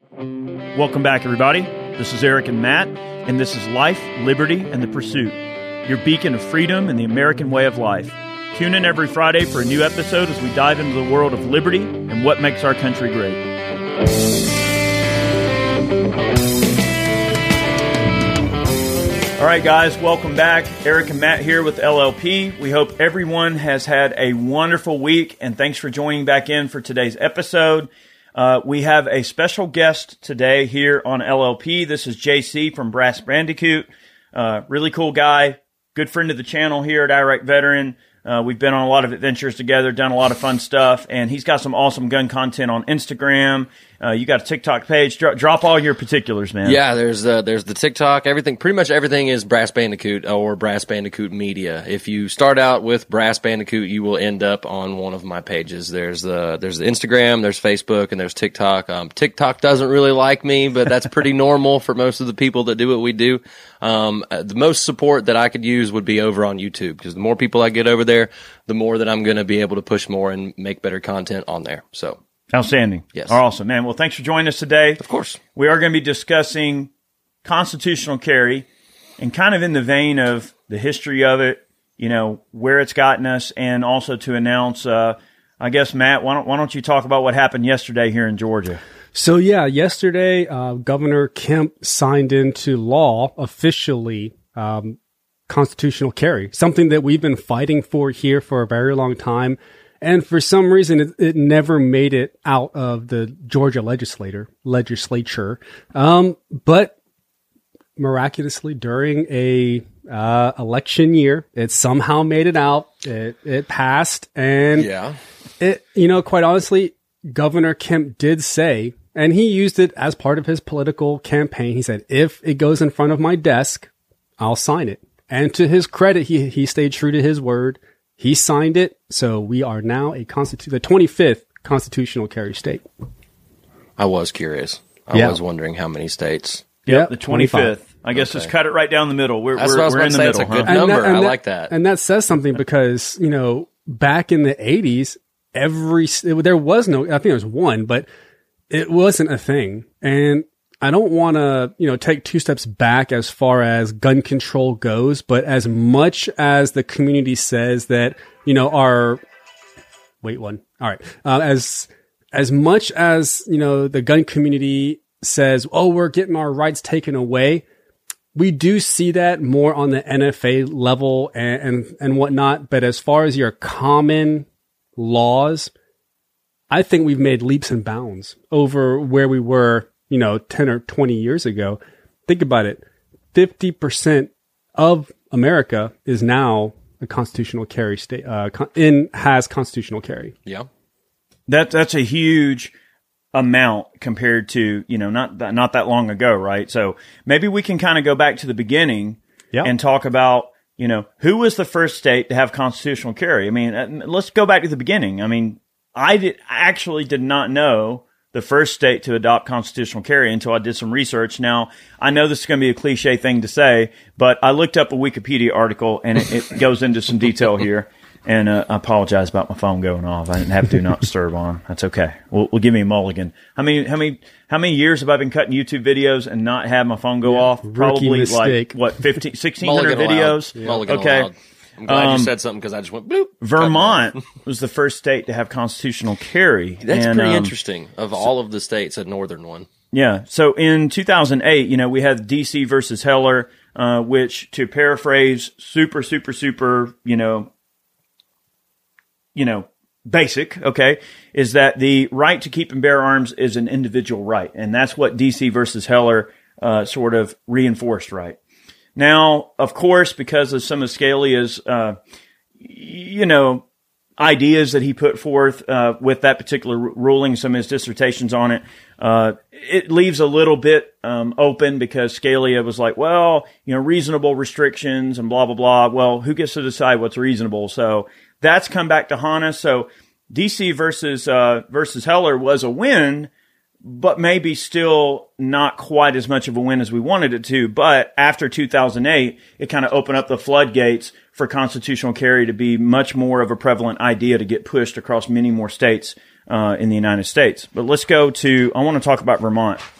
Welcome back, everybody. This is Eric and Matt, and this is Life, Liberty, and the Pursuit, your beacon of freedom and the American way of life. Tune in every Friday for a new episode as we dive into the world of liberty and what makes our country great. All right, guys, welcome back. Eric and Matt here with LLP. We hope everyone has had a wonderful week, and thanks for joining back in for today's episode. We have a special guest today here on LLP. This is JC from Brass Bandicoot. Really cool guy, good friend of the channel here at Iraq Veteran. We've been on a lot of adventures together, done a lot of fun stuff, and he's got some awesome gun content on Instagram. You got a TikTok page. Drop all your particulars, man. Yeah, there's the TikTok. Everything, pretty much everything is Brass Bandicoot or Brass Bandicoot Media. If you start out with Brass Bandicoot, you will end up on one of my pages. There's the Instagram, there's Facebook, and there's TikTok. TikTok doesn't really like me, but that's pretty normal for most of the people that do what we do. The most support that I could use would be over on YouTube, because the more people I get over there, the more that I'm going to be able to push more and make better content on there. So. Outstanding. Yes. Awesome, man. Well, thanks for joining us today. Of course. We are going to be discussing constitutional carry and kind of in the vein of the history of it, you know, where it's gotten us, and also to announce, I guess, Matt, why don't you talk about what happened yesterday here in Georgia? So, yeah, yesterday, Governor Kemp signed into law officially constitutional carry, something that we've been fighting for here for a very long time. And for some reason, it never made it out of the Georgia legislature. But miraculously, during a election year, it somehow made it out. It passed, and quite honestly, Governor Kemp did say, and he used it as part of his political campaign. He said, "If it goes in front of my desk, I'll sign it." And to his credit, he stayed true to his word. He signed it, so we are now the 25th constitutional carry state. I was curious. I was wondering how many states. Yep, the 25th. I guess just cut it right down the middle. We're in the middle. It's a good number. I like that. And that says something because, you know, back in the 80s, there was no, I think there was one, but it wasn't a thing. And I don't want to, take two steps back as far as gun control goes, but as much as the community says that, as much as, the gun community says, oh, we're getting our rights taken away, we do see that more on the NFA level and whatnot. But as far as your common laws, I think we've made leaps and bounds over where we were 10 or 20 years ago. Think about it. 50% of America is now a constitutional carry state, has constitutional carry. Yeah. That's a huge amount compared to, not that long ago, right? So maybe we can kind of go back to the beginning and talk about, who was the first state to have constitutional carry? I mean, let's go back to the beginning. I mean, I actually did not know the first state to adopt constitutional carry until I did some research. Now, I know this is going to be a cliche thing to say, but I looked up a Wikipedia article, and it goes into some detail here. And I apologize about my phone going off. I didn't have Do Not Disturb on. That's okay. We'll give me a mulligan. How many years have I been cutting YouTube videos and not had my phone go off? Probably mistake. 1,600 videos? Yeah. Mulligan allowed. I'm glad you said something because I just went bloop. Vermont was the first state to have constitutional carry. That's pretty interesting. Of all of the states, a northern one. Yeah. So in 2008, we had DC versus Heller, which, to paraphrase, super, basic, okay, is that the right to keep and bear arms is an individual right. And that's what DC versus Heller sort of reinforced, right? Now, of course, because of some of Scalia's, ideas that he put forth with that particular ruling, some of his dissertations on it, it leaves a little bit open because Scalia was like, well, reasonable restrictions and blah, blah, blah. Well, who gets to decide what's reasonable? So that's come back to haunt us. So DC versus Heller was a win, but maybe still not quite as much of a win as we wanted it to. But after 2008, it kind of opened up the floodgates for constitutional carry to be much more of a prevalent idea to get pushed across many more states in the United States. But let's go to, I want to talk about Vermont.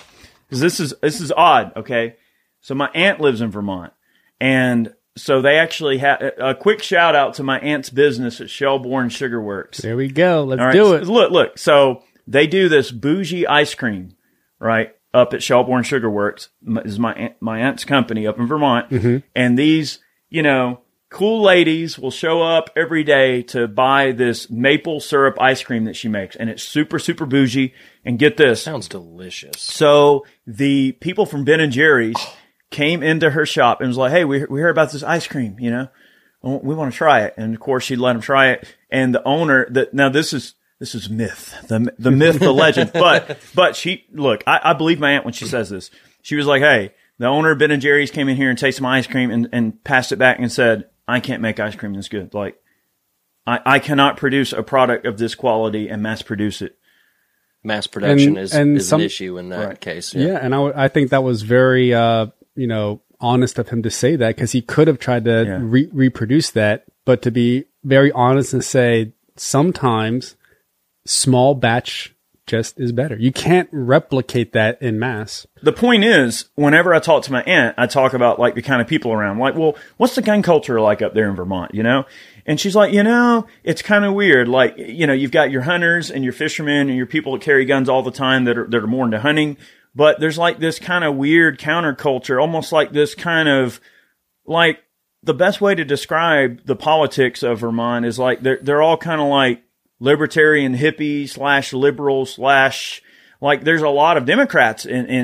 because this is odd. Okay, so my aunt lives in Vermont, and so they actually have a quick shout out to my aunt's business at Shelbourne Sugar Works. There we go. Let's do it. Look. So they do this bougie ice cream, right, up at Shelbourne Sugar Works. This is my aunt's company up in Vermont, and these, cool ladies will show up every day to buy this maple syrup ice cream that she makes. And it's super, super bougie. And get this. Sounds delicious. So the people from Ben and Jerry's came into her shop and was like, hey, we heard about this ice cream, we want to try it. And of course she'd let them try it. And the owner now this is myth, the myth, the legend. But she, look, I believe my aunt when she says this. She was like, hey, the owner of Ben and Jerry's came in here and tasted my ice cream and passed it back and said, I can't make ice cream this good. Like, I cannot produce a product of this quality and mass produce it. Mass production is an issue in that case. Yeah, and I think that was very, honest of him to say that, because he could have tried to reproduce that. But to be very honest and say, sometimes small batch just is better. You can't replicate that in mass. The point is, whenever I talk to my aunt, I talk about like the kind of people around. Like, well, what's the gun culture like up there in Vermont, And she's like, it's kind of weird. Like, you've got your hunters and your fishermen and your people that carry guns all the time that are more into hunting. But there's like this kind of weird counterculture, almost like this kind of, like, the best way to describe the politics of Vermont is like they're all kind of like libertarian hippies / liberals / like there's a lot of Democrats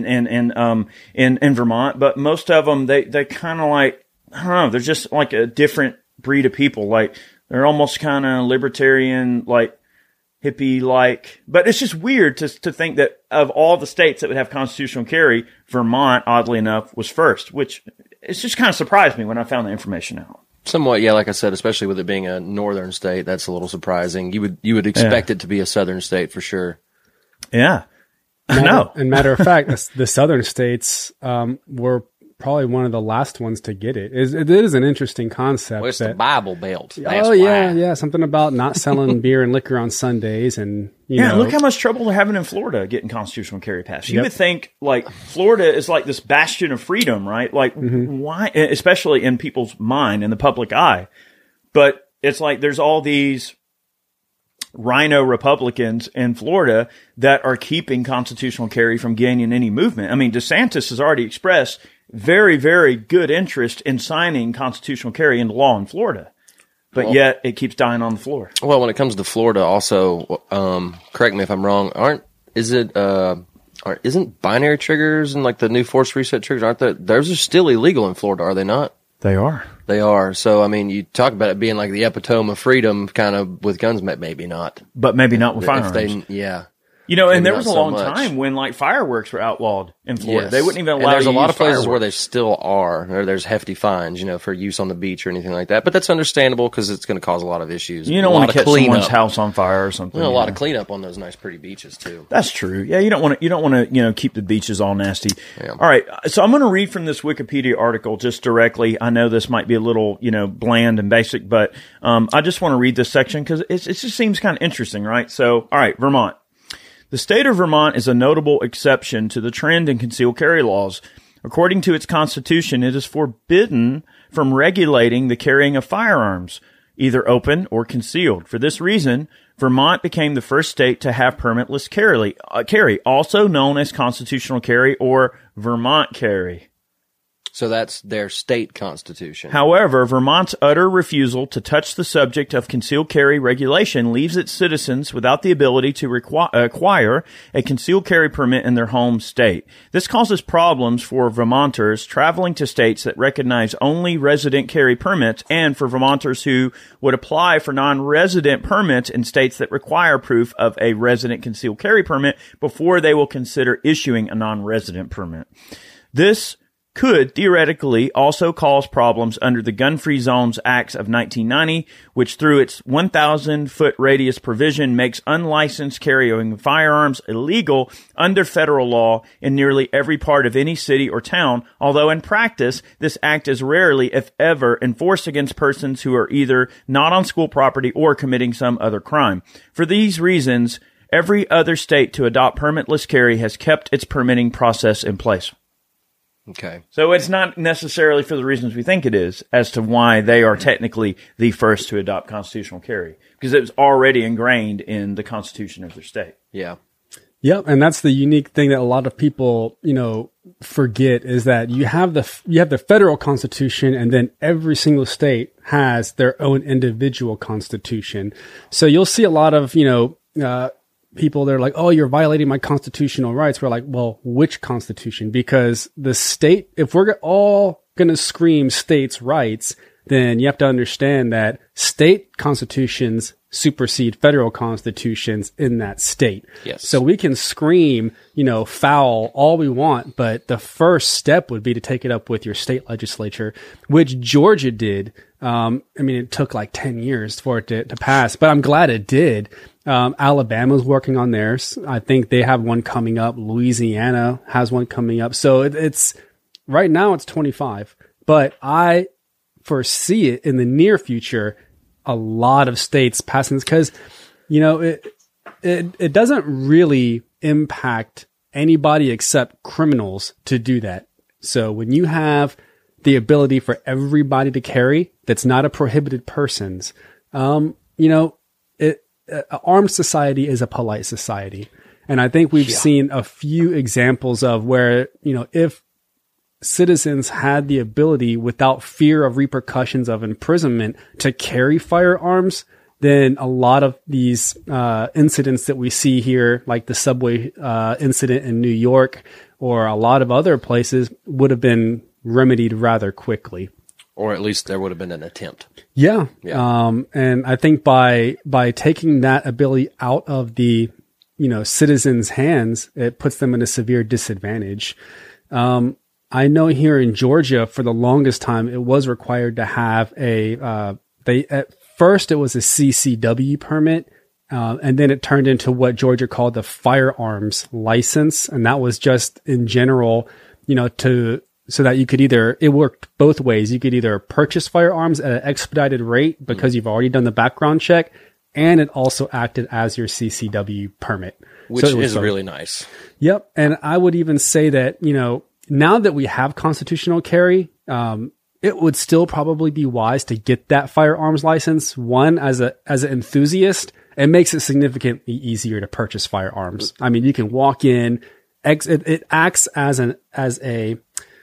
in Vermont, but most of them they kind of like, I don't know, they're just like a different breed of people. Like they're almost kind of libertarian, like hippie like, but it's just weird to think that of all the states that would have constitutional carry, Vermont, oddly enough, was first, which it's just kind of surprised me when I found the information out. Somewhat, yeah, like I said, especially with it being a northern state, that's a little surprising. You would expect it to be a southern state for sure. Yeah. I know. And matter of fact, the southern states were probably one of the last ones to get it. It is an interesting concept. Well, it's the Bible Belt. That's yeah. Something about not selling beer and liquor on Sundays, and look how much trouble they're having in Florida getting constitutional carry passed. You would think like Florida is like this bastion of freedom, right? Like why, especially in people's mind, in the public eye. But it's like there's all these rhino Republicans in Florida that are keeping constitutional carry from gaining any movement. I mean, DeSantis has already expressed very, very good interest in signing constitutional carry into law in Florida, but yet it keeps dying on the floor. Well, when it comes to Florida, also, correct me if I'm wrong. Isn't binary triggers and like the new force reset triggers, those are still illegal in Florida, are they not? They are. They are. So, I mean, you talk about it being like the epitome of freedom, kind of with guns, maybe not, but maybe not with firearms. And there was a long time when like fireworks were outlawed in Florida. Yes. They wouldn't even allow. And there's a lot of places fireworks where they still are. There's hefty fines, for use on the beach or anything like that. But that's understandable because it's going to cause a lot of issues. You don't want to catch someone's house on fire or something. A lot of cleanup on those nice, pretty beaches too. That's true. Yeah, you don't want to keep the beaches all nasty. Yeah. All right, so I'm going to read from this Wikipedia article just directly. I know this might be a little bland and basic, but I just want to read this section because it just seems kind of interesting, right? So, all right, Vermont. The state of Vermont is a notable exception to the trend in concealed carry laws. According to its constitution, it is forbidden from regulating the carrying of firearms, either open or concealed. For this reason, Vermont became the first state to have permitless carry, also known as constitutional carry or Vermont carry. So that's their state constitution. However, Vermont's utter refusal to touch the subject of concealed carry regulation leaves its citizens without the ability to acquire a concealed carry permit in their home state. This causes problems for Vermonters traveling to states that recognize only resident carry permits and for Vermonters who would apply for non-resident permits in states that require proof of a resident concealed carry permit before they will consider issuing a non-resident permit. This could theoretically also cause problems under the Gun-Free Zones Acts of 1990, which through its 1,000-foot radius provision makes unlicensed carrying firearms illegal under federal law in nearly every part of any city or town, although in practice, this act is rarely, if ever, enforced against persons who are either not on school property or committing some other crime. For these reasons, every other state to adopt permitless carry has kept its permitting process in place. Okay. So it's not necessarily for the reasons we think it is as to why they are technically the first to adopt constitutional carry, because it was already ingrained in the constitution of their state. Yeah. Yep, and that's the unique thing that a lot of people, forget is that you have the federal constitution, and then every single state has their own individual constitution. So you'll see a lot of, people, they're like, oh, you're violating my constitutional rights. We're like, well, which constitution? Because the state, if we're all going to scream states' rights, then you have to understand that state constitutions supersede federal constitutions in that state. Yes. So we can scream, foul all we want, but the first step would be to take it up with your state legislature, which Georgia did. It took like 10 years for it to pass, but I'm glad it did. Alabama's working on theirs. I think they have one coming up. Louisiana has one coming up. So it's right now it's 25, but I foresee it in the near future, a lot of states passing this, because, it doesn't really impact anybody except criminals to do that. So when you have the ability for everybody to carry that's not a prohibited person's, armed society is a polite society. And I think we've seen a few examples of where, if citizens had the ability without fear of repercussions of imprisonment to carry firearms, then a lot of these incidents that we see here, like the subway incident in New York or a lot of other places, would have been remedied rather quickly. Or at least there would have been an attempt. Yeah. And I think by taking that ability out of the, citizens' hands, it puts them in a severe disadvantage. I know here in Georgia, for the longest time, it was required to have at first it was a CCW permit, and then it turned into what Georgia called the firearms license. And that was just in general, so that you could it worked both ways. You could either purchase firearms at an expedited rate because you've already done the background check, and it also acted as your CCW permit. Which is really nice. Yep. And I would even say that, now that we have constitutional carry, it would still probably be wise to get that firearms license. One, as an enthusiast, it makes it significantly easier to purchase firearms. I mean, you can walk in, it acts as a,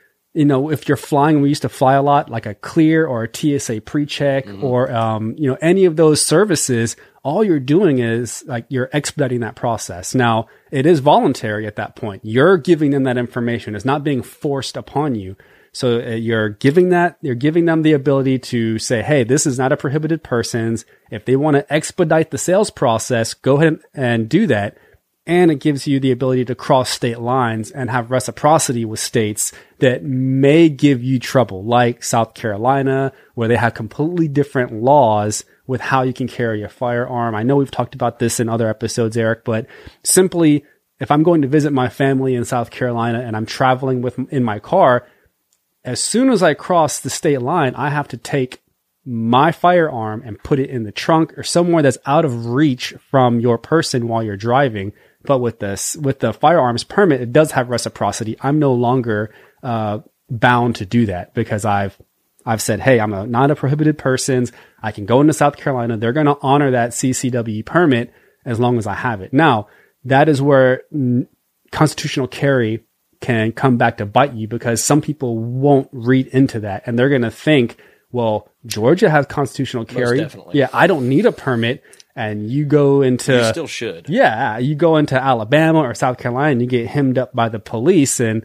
if you're flying, we used to fly a lot, like a clear or a TSA pre-check or, any of those services. All you're doing is like you're expediting that process. Now, it is voluntary at that point. You're giving them that information. It's not being forced upon you. So you're giving them the ability to say, hey, this is not a prohibited person's. If they want to expedite the sales process, go ahead and do that. And it gives you the ability to cross state lines and have reciprocity with states that may give you trouble, like South Carolina, where they have completely different laws with how you can carry a firearm. I know we've talked about this in other episodes, Eric, but simply, if I'm going to visit my family in South Carolina and I'm traveling in my car, as soon as I cross the state line, I have to take my firearm and put it in the trunk or somewhere that's out of reach from your person while you're driving. But with the firearms permit, it does have reciprocity. I'm no longer bound to do that because I've said, hey, I'm not a prohibited person. I can go into South Carolina. They're going to honor that CCW permit as long as I have it. Now, that is where constitutional carry can come back to bite you, because some people won't read into that and they're going to think, well, Georgia has constitutional carry. Most definitely. Yeah, I don't need a permit. And you go into... You still should. Yeah, you go into Alabama or South Carolina and you get hemmed up by the police. And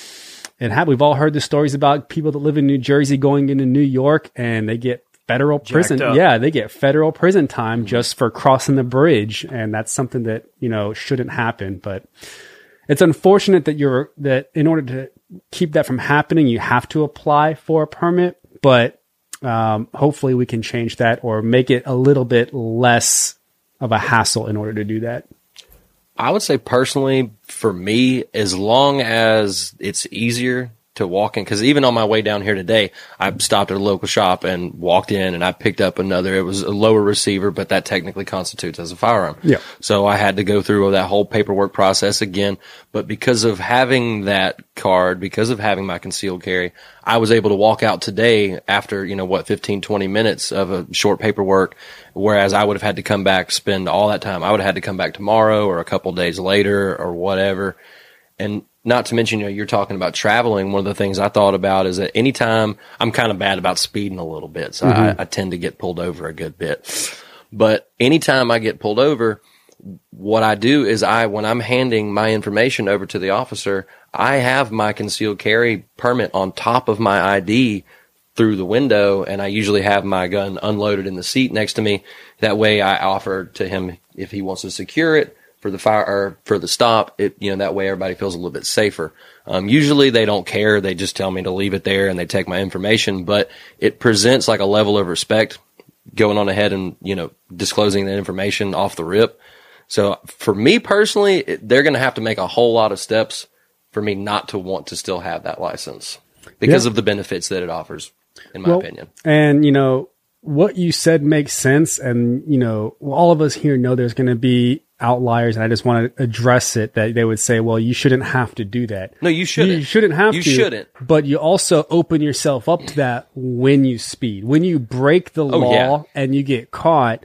we've all heard the stories about people that live in New Jersey going into New York and they get federal prison. Yeah, they get federal prison time just for crossing the bridge. And that's something that, shouldn't happen. But it's unfortunate that in order to keep that from happening, you have to apply for a permit. But hopefully we can change that or make it a little bit less of a hassle in order to do that. I would say personally, for me, as long as it's easier to walk in. Because even on my way down here today, I stopped at a local shop and walked in, and I picked up another. It was a lower receiver, but that technically constitutes as a firearm. Yeah. So I had to go through that whole paperwork process again. But because of having that card, because of having my concealed carry, I was able to walk out today after, 15, 20 minutes of a short paperwork, whereas I would have had to come back, spend all that time. I would have had to come back tomorrow or a couple days later or whatever. And not to mention, you're talking about traveling. One of the things I thought about is that anytime I'm kind of bad about speeding a little bit, so I tend to get pulled over a good bit. But anytime I get pulled over, what I do is when I'm handing my information over to the officer, I have my concealed carry permit on top of my ID through the window, and I usually have my gun unloaded in the seat next to me. That way I offer to him if he wants to secure it for the fire or for the stop. That way everybody feels a little bit safer. Usually they don't care. They just tell me to leave it there and they take my information, but it presents like a level of respect going on ahead and, disclosing that information off the rip. So for me personally, they're going to have to make a whole lot of steps for me not to want to still have that license because of the benefits that it offers, in my opinion. And, what you said makes sense. And, all of us here know there's going to be outliers. And I just want to address it, that they would say, well, you shouldn't have to do that. No, you shouldn't. You shouldn't have to. You shouldn't. But you also open yourself up to that when you speed. When you break the law and you get caught,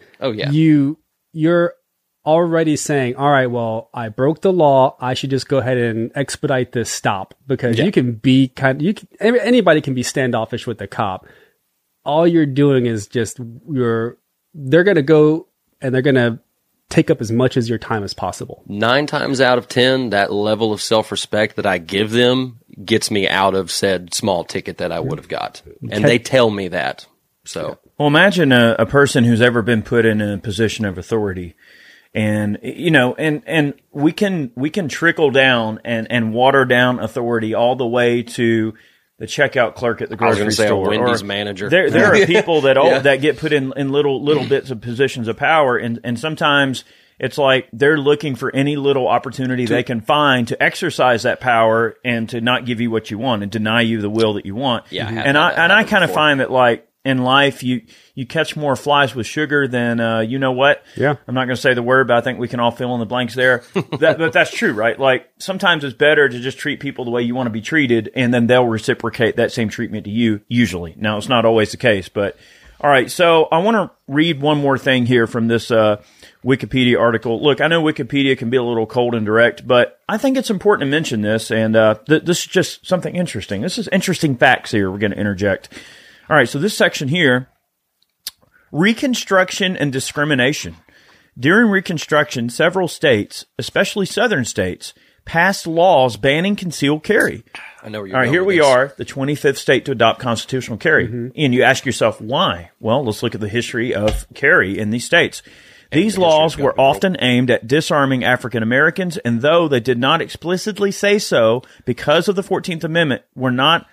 you're already saying, all right, well, I broke the law. I should just go ahead and expedite this stop, because you can be anybody can be standoffish with the cop. All you're doing is they're going to go and they're going to take up as much as your time as possible. 9 times out of 10, that level of self-respect that I give them gets me out of said small ticket that I would have got. And they tell me that. So, well, imagine a person who's ever been put in a position of authority. And, and we can trickle down and water down authority all the way to the checkout clerk at the grocery store, a Wendy's manager. There are people that get put in little bits of positions of power, and sometimes it's like they're looking for any little opportunity they can find to exercise that power and to not give you what you want and deny you the will that you want. Yeah, I kind of find that, like, in life, you catch more flies with sugar than, you know what? Yeah. I'm not going to say the word, but I think we can all fill in the blanks there. But that's true, right? Like, sometimes it's better to just treat people the way you want to be treated, and then they'll reciprocate that same treatment to you, usually. Now, it's not always the case, but all right. So I want to read one more thing here from this, Wikipedia article. Look, I know Wikipedia can be a little cold and direct, but I think it's important to mention this, and, this is just something interesting. This is interesting facts here we're going to interject. All right, so this section here, Reconstruction and discrimination. During Reconstruction, several states, especially southern states, passed laws banning concealed carry. I know where you're All right, going here with we this. are, the 25th state to adopt constitutional carry. And you ask yourself, why? Well, let's look at the history of carry in these states. These laws were often aimed at disarming African Americans, and though they did not explicitly say so, because of the 14th Amendment, were not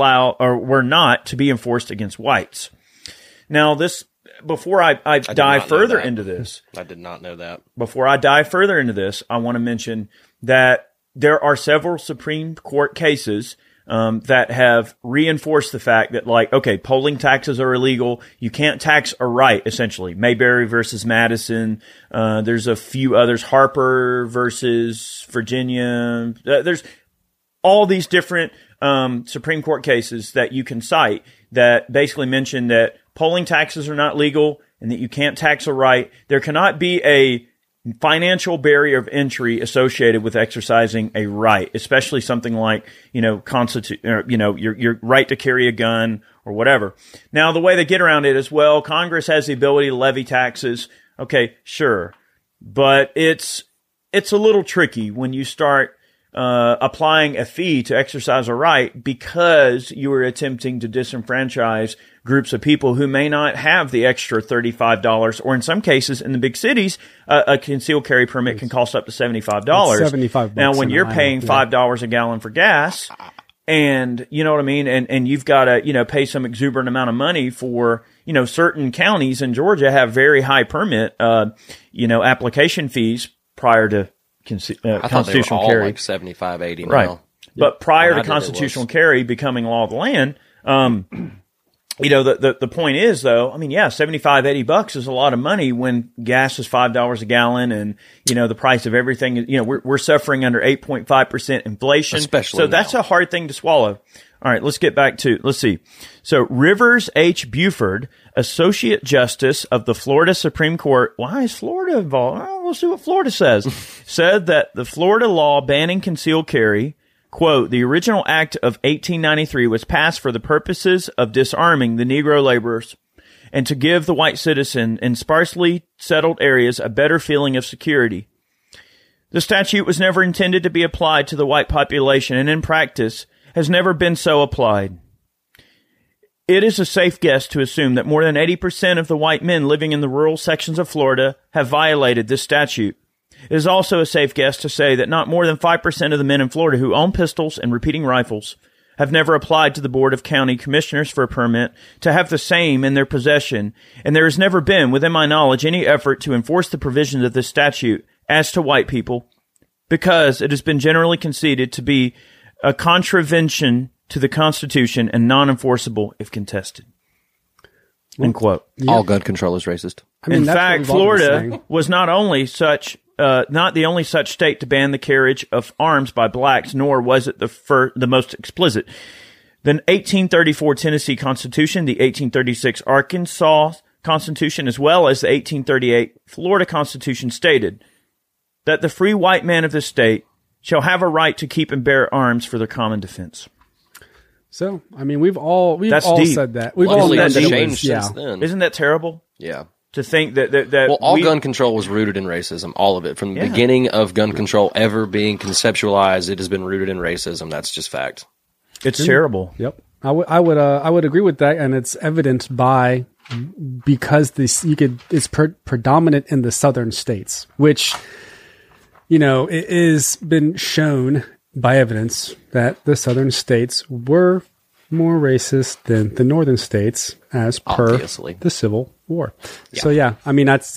to be enforced against whites. Now, this, before I dive further into this, I did not know that. Before I dive further into this, I want to mention that there are several Supreme Court cases that have reinforced the fact that, like, okay, polling taxes are illegal. You can't tax a right, essentially. Mayberry versus Madison. There's a few others. Harper versus Virginia. There's all these different Supreme Court cases that you can cite that basically mention that polling taxes are not legal and that you can't tax a right. There cannot be a financial barrier of entry associated with exercising a right, especially something like, your right to carry a gun or whatever. Now, the way they get around it is, well, Congress has the ability to levy taxes. Okay, sure. But it's a little tricky when you start applying a fee to exercise a right because you are attempting to disenfranchise groups of people who may not have the extra $35, or in some cases in the big cities, a concealed carry permit can cost up to $75. $75 now, when you're paying $5 a gallon for gas, and you know what I mean, and you've got to, pay some exuberant amount of money for, certain counties in Georgia have very high permit, application fees prior to I thought they were constitutional all carry. like 75, 80 now. Right. But prior to constitutional carry becoming law of the land, the point is though, I mean, yeah, $75-$80 is a lot of money when gas is $5 a gallon and, the price of everything, we're suffering under 8.5% inflation. Especially so that's a hard thing to swallow. All right, let's get back to, let's see. So Rivers H. Buford, Associate Justice of the Florida Supreme Court. Why is Florida involved? Oh, we'll see what Florida says. Said that the Florida law banning concealed carry, quote, the original act of 1893 was passed for the purposes of disarming the Negro laborers and to give the white citizen in sparsely settled areas a better feeling of security. The statute was never intended to be applied to the white population and in practice has never been so applied. It is a safe guess to assume that more than 80% of the white men living in the rural sections of Florida have violated this statute. It is also a safe guess to say that not more than 5% of the men in Florida who own pistols and repeating rifles have never applied to the Board of County Commissioners for a permit to have the same in their possession, and there has never been, within my knowledge, any effort to enforce the provisions of this statute as to white people, because it has been generally conceded to be a contravention to the Constitution and non-enforceable if contested. End quote. All gun control is racist. In fact, Florida was not the only such state to ban the carriage of arms by blacks, nor was it the most explicit. The 1834 Tennessee Constitution, the 1836 Arkansas Constitution, as well as the 1838 Florida Constitution stated that the free white man of this state shall have a right to keep and bear arms for their common defense. So, I mean, we've all said that. We've all said that changed since then. Isn't that terrible? Yeah. To think that gun control was rooted in racism. All of it. From the beginning of gun control ever being conceptualized, it has been rooted in racism. That's just fact. It's terrible. Yep. I would agree with that, and it's evident because it's predominant in the southern states, which, it has been shown by evidence that the southern states were more racist than the northern states as per the Civil War. Yeah. So, yeah, I mean, that's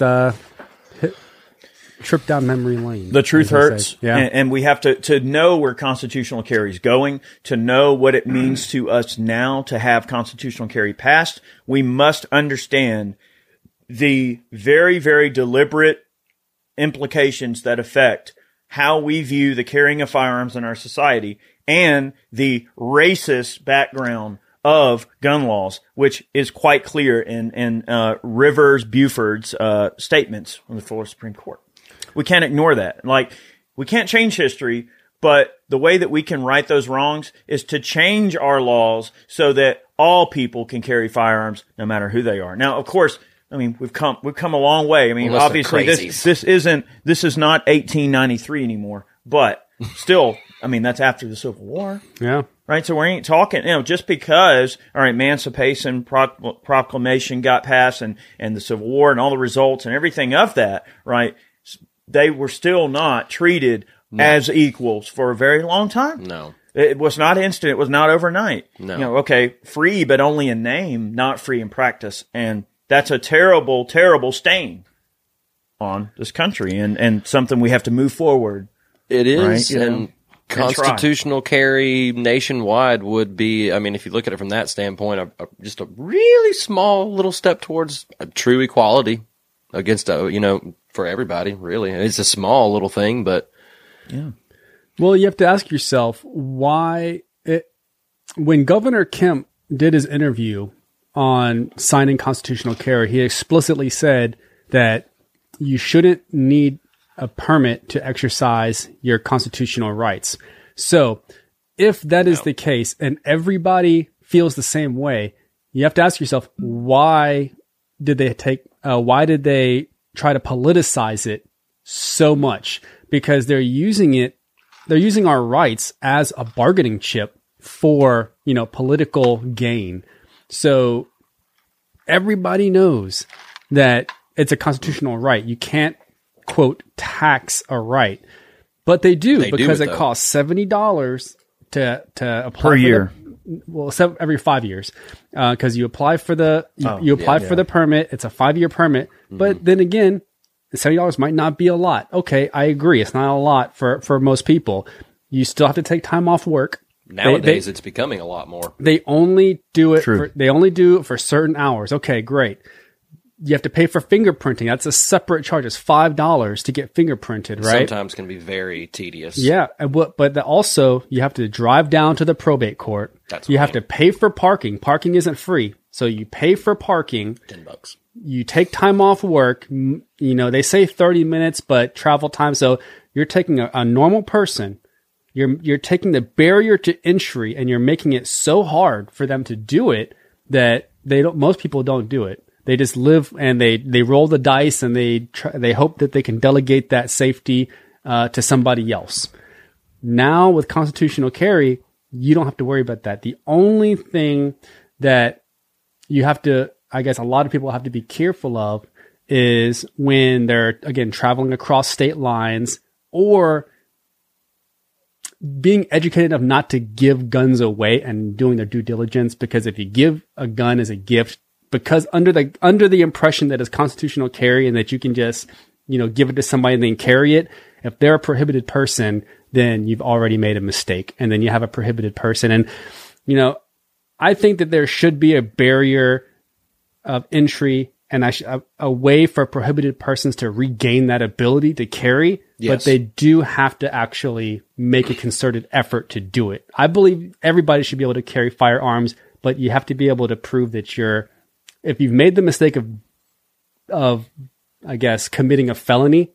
trip down memory lane. The truth hurts. Yeah. And we have to know where constitutional carry is going, to know what it means to us now to have constitutional carry passed. We must understand the very, very deliberate implications that affect how we view the carrying of firearms in our society and the racist background of gun laws, which is quite clear in Rivers Buford's statements from the Florida Supreme Court. We can't ignore that. Like, we can't change history, but the way that we can right those wrongs is to change our laws so that all people can carry firearms no matter who they are. Now, of course, I mean, we've come a long way. I mean, obviously this is not 1893 anymore, but still, I mean, that's after the Civil War. Yeah. Right. So we ain't talking, just because, all right, Emancipation Proclamation got passed and the Civil War and all the results and everything of that, right? They were still not treated as equals for a very long time. No. It was not instant. It was not overnight. No. Okay, free, but only in name, not free in practice. And that's a terrible, terrible stain on this country and something we have to move forward. It is. Right? And constitutional carry nationwide would be, I mean, if you look at it from that standpoint, just a really small little step towards a true equality against, for everybody, really. It's a small little thing, but. Yeah. Well, you have to ask yourself when Governor Kemp did his interview on signing constitutional carry, he explicitly said that you shouldn't need a permit to exercise your constitutional rights. So if that is the case and everybody feels the same way, you have to ask yourself, why did they try to politicize it so much? Because they're using our rights as a bargaining chip for, political gain. So everybody knows that it's a constitutional right. You can't, quote, tax a right. But they do because it costs $70 to apply per year. Every 5 years. Because you apply for the for the permit. It's a 5-year permit. Mm-hmm. But then again, $70 might not be a lot. Okay, I agree. It's not a lot for most people. You still have to take time off work. Nowadays, it's becoming a lot more. They only do it. They only do it for certain hours. Okay, great. You have to pay for fingerprinting. That's a separate charge. It's $5 to get fingerprinted, right? Sometimes can be very tedious. Yeah, but also you have to drive down to the probate court. You have to pay for parking. Parking isn't free, so you pay for parking. $10. You take time off work. You know, they say 30 minutes, but travel time. So you're taking a normal person. You're taking the barrier to entry and you're making it so hard for them to do it that most people don't do it. They just live and they roll the dice and they hope that they can delegate that safety to somebody else. Now with constitutional carry, you don't have to worry about that. The only thing that you have to, I guess a lot of people have to be careful of is when they're, again, traveling across state lines or being educated enough not to give guns away and doing their due diligence, because if you give a gun as a gift, because under the impression that it's constitutional carry and that you can just, you know, give it to somebody and then carry it, if they're a prohibited person, then you've already made a mistake and then you have a prohibited person. And, you know, I think that there should be a barrier of entry and a way for prohibited persons to regain that ability to carry, but they do have to actually make a concerted effort to do it. I believe everybody should be able to carry firearms, but you have to be able to prove that if you've made the mistake of, I guess, committing a felony.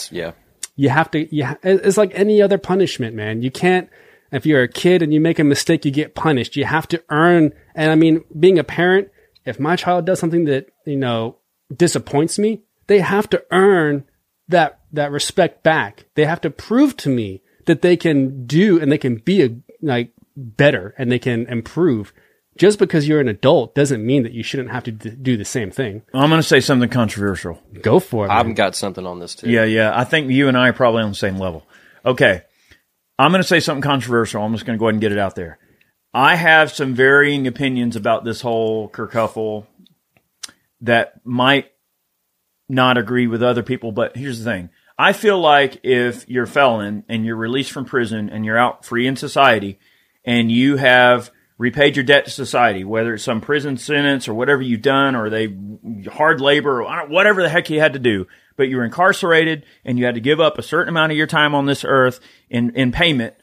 You have to, it's like any other punishment, man. You can't, if you're a kid and you make a mistake, you get punished. You have to earn, and I mean, being a parent, if my child does something that, you know, disappoints me, they have to earn that respect back. They have to prove to me that they can do and they can be better and they can improve. Just because you're an adult doesn't mean that you shouldn't have to do the same thing. I'm going to say something controversial. Go for it. I've got something on this too. Yeah. I think you and I are probably on the same level. Okay. I'm going to say something controversial. I'm just going to go ahead and get it out there. I have some varying opinions about this whole kerfuffle that might not agree with other people, but here's the thing. I feel like if you're a felon and you're released from prison and you're out free in society and you have repaid your debt to society, whether it's some prison sentence or whatever you've done or hard labor or whatever the heck you had to do, but you were incarcerated and you had to give up a certain amount of your time on this earth in payment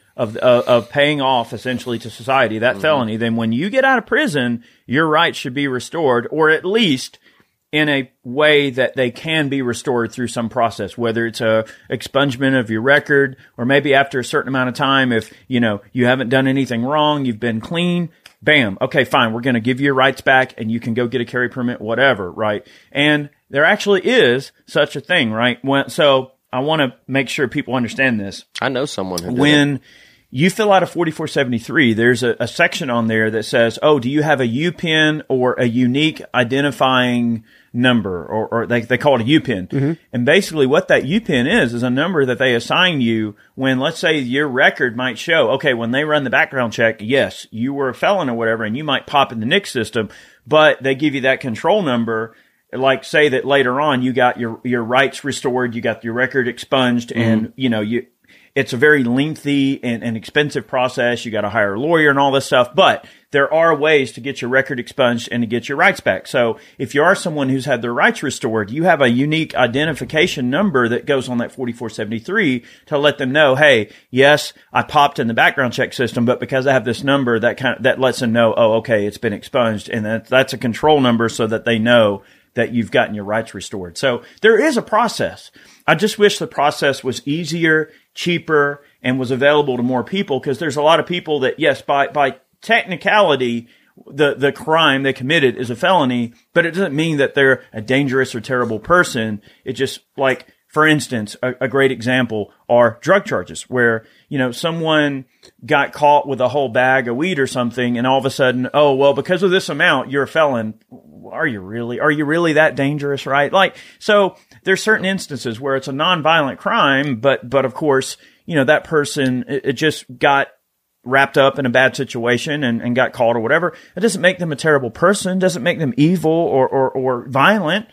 of paying off essentially to society, that felony, then when you get out of prison, your rights should be restored, or at least in a way that they can be restored through some process, whether it's a expungement of your record, or maybe after a certain amount of time, if, you know, you haven't done anything wrong, you've been clean, bam, okay, fine, we're going to give you your rights back and you can go get a carry permit, whatever, right? And there actually is such a thing, right? So I want to make sure people understand this. I know someone who did when you fill out a 4473, there's a section on there that says, oh, do you have a UPIN or a unique identifying number, or they call it a UPIN. Mm-hmm. And basically what that UPIN is a number that they assign you when, let's say, your record might show, okay, when they run the background check, yes, you were a felon or whatever, and you might pop in the NICS system, but they give you that control number, like say that later on you got your rights restored, you got your record expunged, and, you know, it's a very lengthy and expensive process. You got to hire a lawyer and all this stuff, but there are ways to get your record expunged and to get your rights back. So if you are someone who's had their rights restored, you have a unique identification number that goes on that 4473 to let them know, hey, yes, I popped in the background check system, but because I have this number, that lets them know, oh, okay, it's been expunged, and that's a control number so that they know that you've gotten your rights restored. So there is a process. I just wish the process was easier, cheaper, and was available to more people, because there's a lot of people that, yes, by technicality, the crime they committed is a felony, but it doesn't mean that they're a dangerous or terrible person. It just, like, for instance, a great example are drug charges, where, you know, someone got caught with a whole bag of weed or something, and all of a sudden, oh, well, because of this amount, you're a felon. Are you really that dangerous, right? Like, so there's certain instances where it's a nonviolent crime, but of course, you know, that person, it just got wrapped up in a bad situation and got caught or whatever. It doesn't make them a terrible person, doesn't make them evil or violent.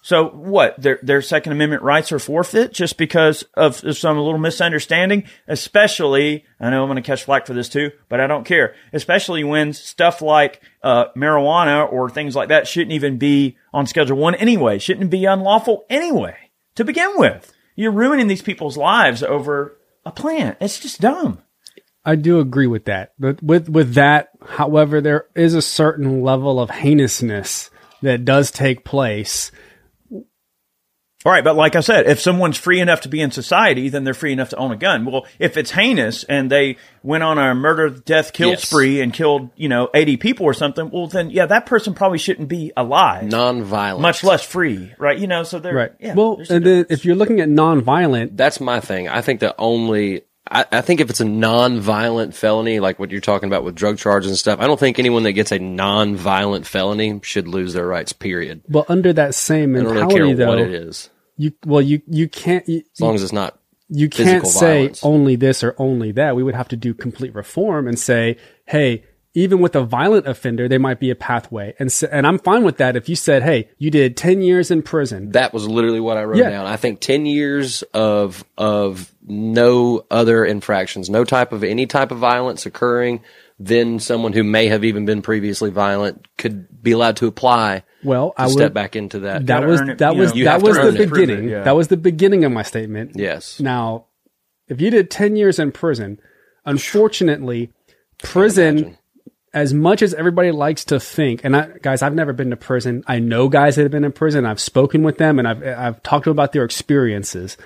So what? Their Second Amendment rights are forfeit just because of some little misunderstanding? Especially, I know I'm going to catch flack for this too, but I don't care. Especially when stuff like marijuana or things like that shouldn't even be on Schedule 1 anyway. Shouldn't be unlawful anyway to begin with. You're ruining these people's lives over a plant. It's just dumb. I do agree with that. But with that, however, there is a certain level of heinousness that does take place. All right, but like I said, if someone's free enough to be in society, then they're free enough to own a gun. Well, if it's heinous and they went on a murder, death, kill spree and killed, 80 people or something, well, then, yeah, that person probably shouldn't be alive. Non-violent. Much less free, right? So they're... Right. Yeah, well, and then if you're looking at non-violent... That's my thing. I think I think if it's a non-violent felony, like what you're talking about with drug charges and stuff, I don't think anyone that gets a non-violent felony should lose their rights, period. But under that same mentality, I don't really care though, what it is. You can't... as long as it's not you can't say violence. Only this or only that. We would have to do complete reform and say, hey, even with a violent offender, there might be a pathway. And I'm fine with that if you said, hey, you did 10 years in prison. That was literally what I wrote down. I think 10 years of no other infractions, any type of violence occurring, then someone who may have even been previously violent could be allowed to apply. Well, I would step back into that. That was the beginning. That was the beginning of my statement. Yes. Now, if you did 10 years in prison, unfortunately, prison, as much as everybody likes to think, and guys, I've never been to prison. I know guys that have been in prison. I've spoken with them, and I've talked to them about their experiences.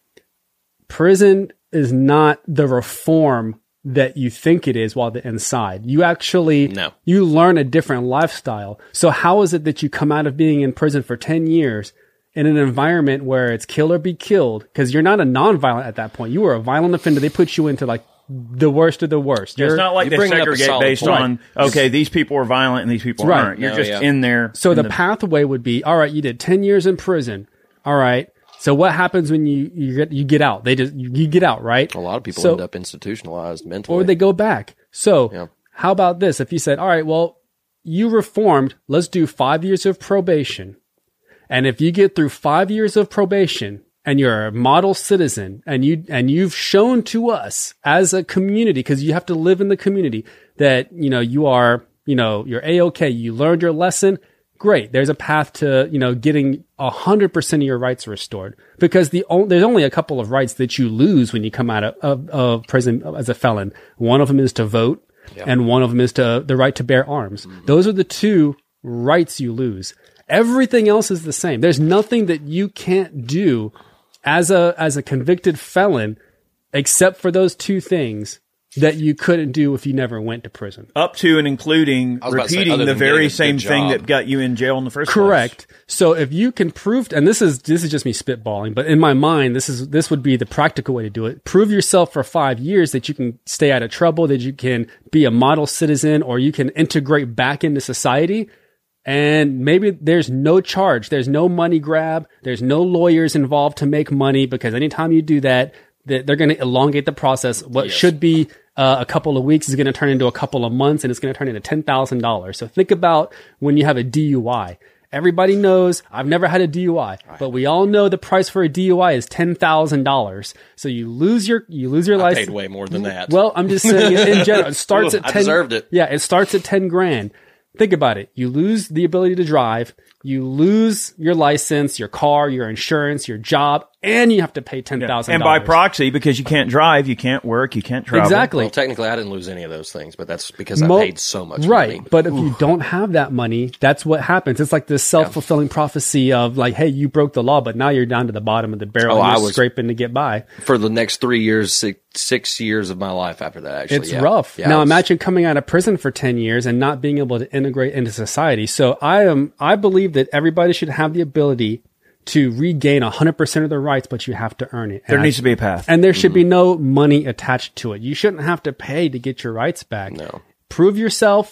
Prison is not the reform that you think it is while they're inside. You actually, you learn a different lifestyle. So how is it that you come out of being in prison for 10 years in an environment where it's kill or be killed? Because you're not a non-violent at that point. You were a violent offender. They put you into like the worst of the worst. It's not like they segregate based on, okay, these people are violent and these people aren't. You're just in there. So the pathway would be, all right, you did 10 years in prison. All right. So what happens when you get out? You get out, right? A lot of people end up institutionalized mentally. Or they go back. So how about this? If you said, all right, well, you reformed, let's do 5 years of probation. And if you get through 5 years of probation and you're a model citizen and you've shown to us as a community, because you have to live in the community, that, you are, you're A-okay, you learned your lesson. Great. There's a path to, getting 100% of your rights restored, because there's only a couple of rights that you lose when you come out of prison as a felon. One of them is to vote, and one of them is the right to bear arms. Mm-hmm. Those are the two rights you lose. Everything else is the same. There's nothing that you can't do as a convicted felon, except for those two things that you couldn't do if you never went to prison. Up to and including repeating the very same thing that got you in jail in the first place. Correct. So if you can prove, and this is just me spitballing, but in my mind, this would be the practical way to do it. Prove yourself for 5 years that you can stay out of trouble, that you can be a model citizen, or you can integrate back into society. And maybe there's no charge. There's no money grab. There's no lawyers involved to make money, because anytime you do that, they're going to elongate the process. What should be a couple of weeks is going to turn into a couple of months, and it's going to turn into $10,000. So think about when you have a DUI. Everybody knows, I've never had a DUI, but we all know the price for a DUI is $10,000. So you lose your license. I paid way more than that. Well, I'm just saying in general, it starts at 10. I deserved it. Yeah, it starts at 10 grand. Think about it. You lose the ability to drive. You lose your license, your car, your insurance, your job, and you have to pay $10,000. And by proxy, because you can't drive, you can't work, you can't travel. Exactly. Well, technically, I didn't lose any of those things, but that's because I paid so much money. Right. But if you don't have that money, that's what happens. It's like this self-fulfilling prophecy of like, hey, you broke the law, but now you're down to the bottom of the barrel and you're scraping to get by. For the next 3 years, 6 years of my life after that, actually. It's rough. Yeah, now imagine coming out of prison for 10 years and not being able to integrate into society. So I believe that everybody should have the ability to regain 100% of their rights, but you have to earn it. There needs to be a path. And there should be no money attached to it. You shouldn't have to pay to get your rights back. No. Prove yourself,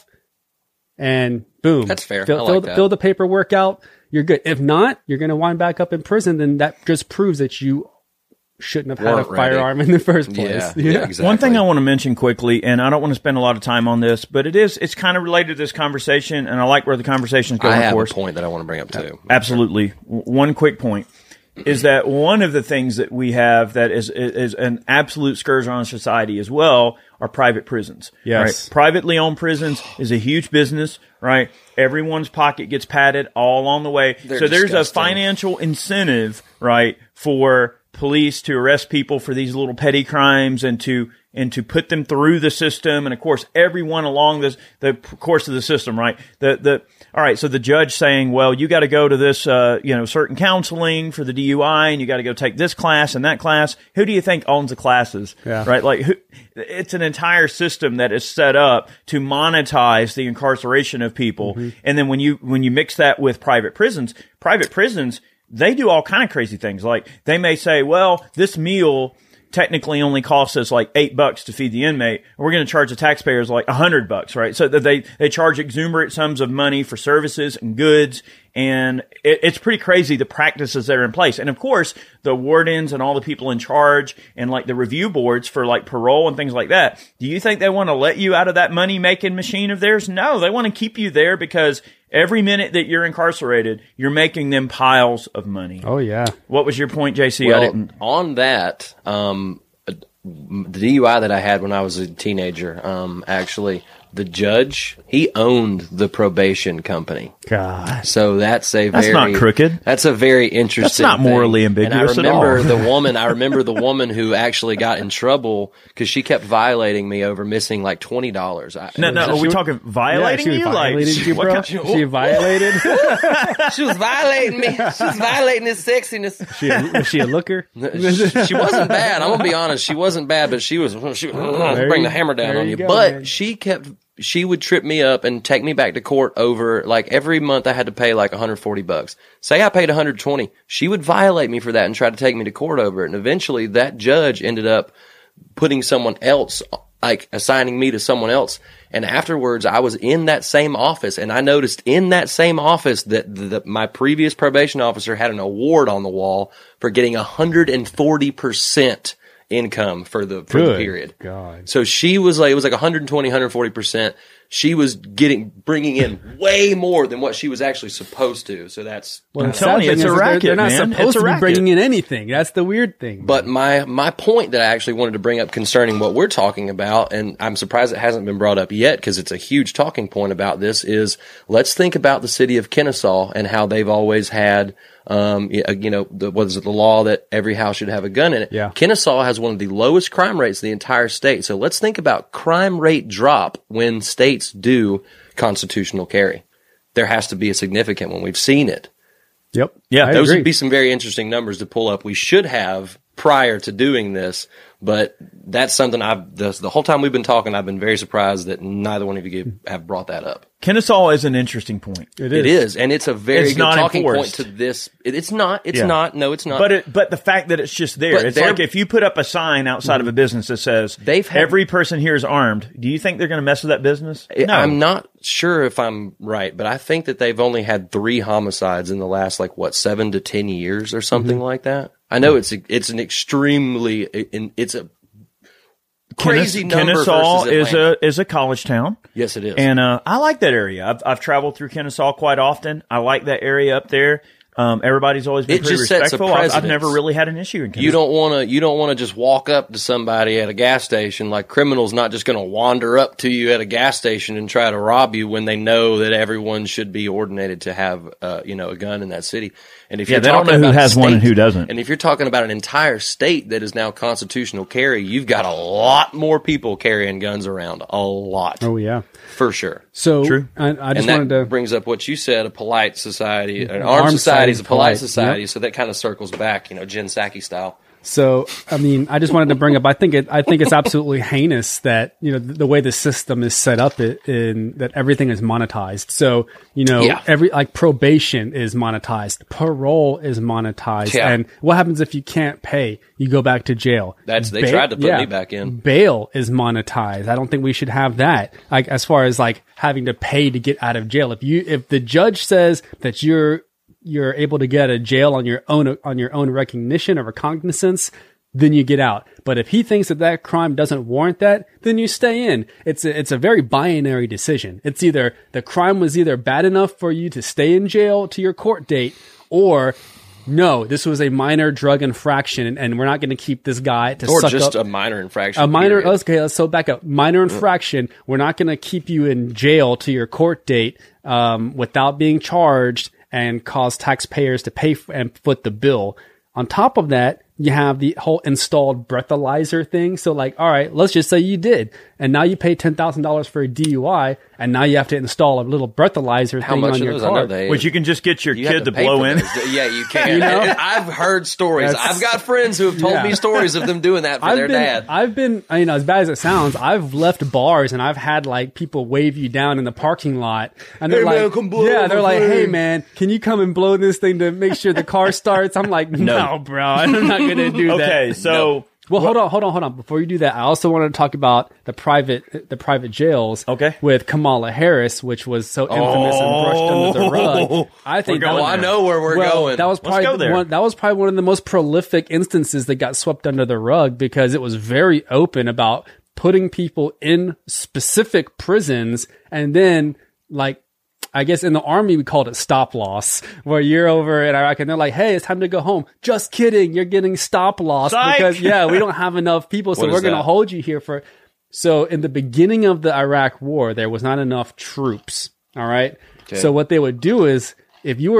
and boom. That's fair. Fill the paperwork out. You're good. If not, you're going to wind back up in prison. Then that just proves that you shouldn't have had a firearm in the first place. Yeah, exactly. One thing I want to mention quickly, and I don't want to spend a lot of time on this, but it's kind of related to this conversation, and I like where the conversation's going. I have a point that I want to bring up too. Absolutely. One quick point is that one of the things that we have that is an absolute scourge on society as well are private prisons. Yes. Right? Privately owned prisons is a huge business, right? Everyone's pocket gets padded all along the way. So there's a financial incentive, right, for police to arrest people for these little petty crimes and to put them through the system. And of course, everyone along the course of the system, right? All right. So the judge saying, well, you got to go to this, certain counseling for the DUI, and you got to go take this class and that class. Who do you think owns the classes? Yeah. Right. Like it's an entire system that is set up to monetize the incarceration of people. Mm-hmm. And then when you mix that with private prisons, they do all kind of crazy things. Like they may say, well, this meal technically only costs us like $8 to feed the inmate. And we're going to charge the taxpayers like $100, right? So that they charge exuberant sums of money for services and goods. And it's pretty crazy, the practices that are in place. And of course, the wardens and all the people in charge and like the review boards for like parole and things like that. Do you think they want to let you out of that money making machine of theirs? No, they want to keep you there because every minute that you're incarcerated, you're making them piles of money. Oh, yeah. What was your point, JC? Well, on that, the DUI that I had when I was a teenager, actually, the judge, he owned the probation company. God. So that's not crooked. That's a very interesting That's not morally ambiguous and I remember at all. I remember the woman who actually got in trouble because she kept violating me over missing like $20. No, are we talking violating you? Violated you, bro? She violated? She was violating me. She was violating his sexiness. Was she a looker? She wasn't bad. I'm going to be honest. She wasn't bad, but she was bring the hammer down on you. But man. She would trip me up and take me back to court over, like, every month I had to pay like $140. Say I paid $120. She would violate me for that and try to take me to court over it. And eventually that judge ended up putting someone else, like assigning me to someone else. And afterwards I was in that same office and I noticed in that same office that my previous probation officer had an award on the wall for getting 140% income for the period. God. So she was like, it was like 120, 140%. She was bringing in way more than what she was actually supposed to. So that's, I'm telling you, it's a racket, they're not man. supposed to be bringing in anything. That's the weird thing. But my point that I actually wanted to bring up concerning what we're talking about, and I'm surprised it hasn't been brought up yet because it's a huge talking point about this, is let's think about the city of Kennesaw and how they've always had the law that every house should have a gun in it. Yeah. Kennesaw has one of the lowest crime rates in the entire state. So let's think about crime rate drop when states do constitutional carry. There has to be a significant one. We've seen it. Yep. Yeah. Those would be some very interesting numbers to pull up. We should have prior to doing this, but that's something the whole time we've been talking, I've been very surprised that neither one of you have brought that up. Kennesaw is an interesting point. It is. And it's a very good talking point to this. It's not. No, it's not. But the fact that it's just there, it's like if you put up a sign outside of a business that says every person here is armed, do you think they're going to mess with that business? No. I'm not sure if I'm right, but I think that they've only had 3 homicides in the last 7 to 10 years or something like that. I know it's an extremely it's a crazy number. Kennesaw is a college town. Yes, it is. And I like that area. I've traveled through Kennesaw quite often. I like that area up there. Everybody's always been pretty respectful. I've never really had an issue in Kennesaw. You don't want to just walk up to somebody at a gas station. Like, criminals not just going to wander up to you at a gas station and try to rob you when they know that everyone should be ordinated to have a gun in that city. And if they don't know who has one and who doesn't. And if you're talking about an entire state that is now constitutional carry, you've got a lot more people carrying guns around. A lot. Oh, yeah. For sure. So, true. I just wanted to brings up what you said, a polite society. An armed society is a polite society. Yep. So that kind of circles back, Jen Psaki style. So, I just wanted to bring up, I think it's absolutely heinous that, the way the system is set up in that everything is monetized. So, every, probation is monetized, parole is monetized. Yeah. And what happens if you can't pay? You go back to jail. They tried to put me back in. Bail is monetized. I don't think we should have that. As far as having to pay to get out of jail. If the judge says that you're able to get out of jail on your own recognition or recognizance, then you get out. But if he thinks that crime doesn't warrant that, then you stay in. It's a very binary decision. It's either the crime was either bad enough for you to stay in jail to your court date, or no, this was a minor drug infraction, and we're not going to keep this guy to or suck just up. a minor infraction. A minor. Period. Okay, let's so back up. Minor infraction. We're not going to keep you in jail to your court date without being charged and cause taxpayers to pay and foot the bill. On top of that, you have the whole installed breathalyzer thing. So like, all right, let's just say you did, and now you pay $10,000 for a DUI, and now you have to install a little breathalyzer thing on your car. Which you can just get your kid to blow in. Yeah, you can. I've heard stories. I've got friends who have told me stories of them doing that for their dad. I've been, as bad as it sounds, I've left bars and I've had like people wave you down in the parking lot, and they're like, they're like, hey man, can you come and blow this thing to make sure the car starts? I'm like, no bro, I'm not going to do that. Okay, so. Well, hold on. Before you do that, I also wanted to talk about the private jails. Okay. With Kamala Harris, which was so infamous and brushed under the rug. I think. I know where we're going. That was probably one of the most prolific instances that got swept under the rug, because it was very open about putting people in specific prisons, and then like, I guess in the Army, we called it stop loss, where you're over in Iraq and they're like, hey, it's time to go home. Just kidding. You're getting stop loss because, we don't have enough people. So we're going to hold you here for. So in the beginning of the Iraq war, there was not enough troops. All right. Okay. So what they would do is, if you were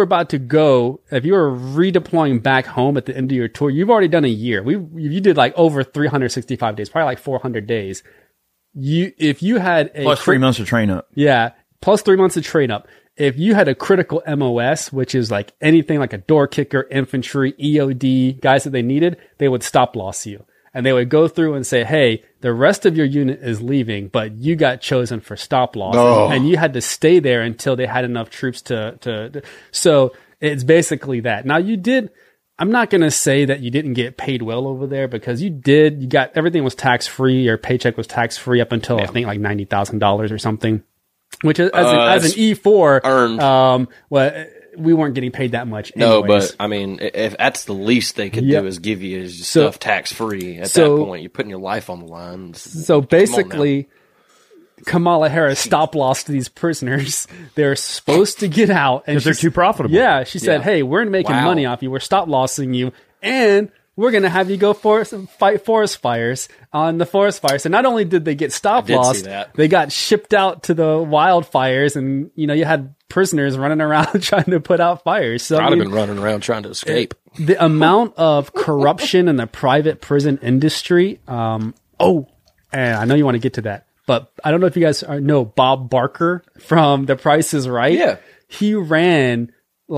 redeploying back home at the end of your tour, you've already done a year. You did like over 365 days, probably like 400 days. If you had plus 3 months of train up. Yeah. Plus 3 months of train up. If you had a critical MOS, which is like anything like a door kicker, infantry, EOD, guys that they needed, they would stop loss you. And they would go through and say, hey, the rest of your unit is leaving, but you got chosen for stop loss. Oh. And you had to stay there until they had enough troops to. So it's basically that. Now I'm not going to say that you didn't get paid well over there, because you got, everything was tax free. Your paycheck was tax free up until I think like $90,000 or something. Which as an E4 earned. We weren't getting paid that much anyways. No, but I mean, if that's the least they could do is give you stuff tax free. At that point, you're putting your life on the line. So basically, Kamala Harris stop loss to these prisoners. They're supposed to get out because they're too profitable. Yeah, she said, "Hey, we're making money off you. We're stop lossing you, and we're going to have you go fight forest fires on the forest fire." So not only did they get stop loss, they got shipped out to the wildfires, and you had prisoners running around trying to put out fires. So I'd have been running around trying to escape. The amount of corruption in the private prison industry. And I know you want to get to that, but I don't know if you guys know Bob Barker from The Price is Right. Yeah, he ran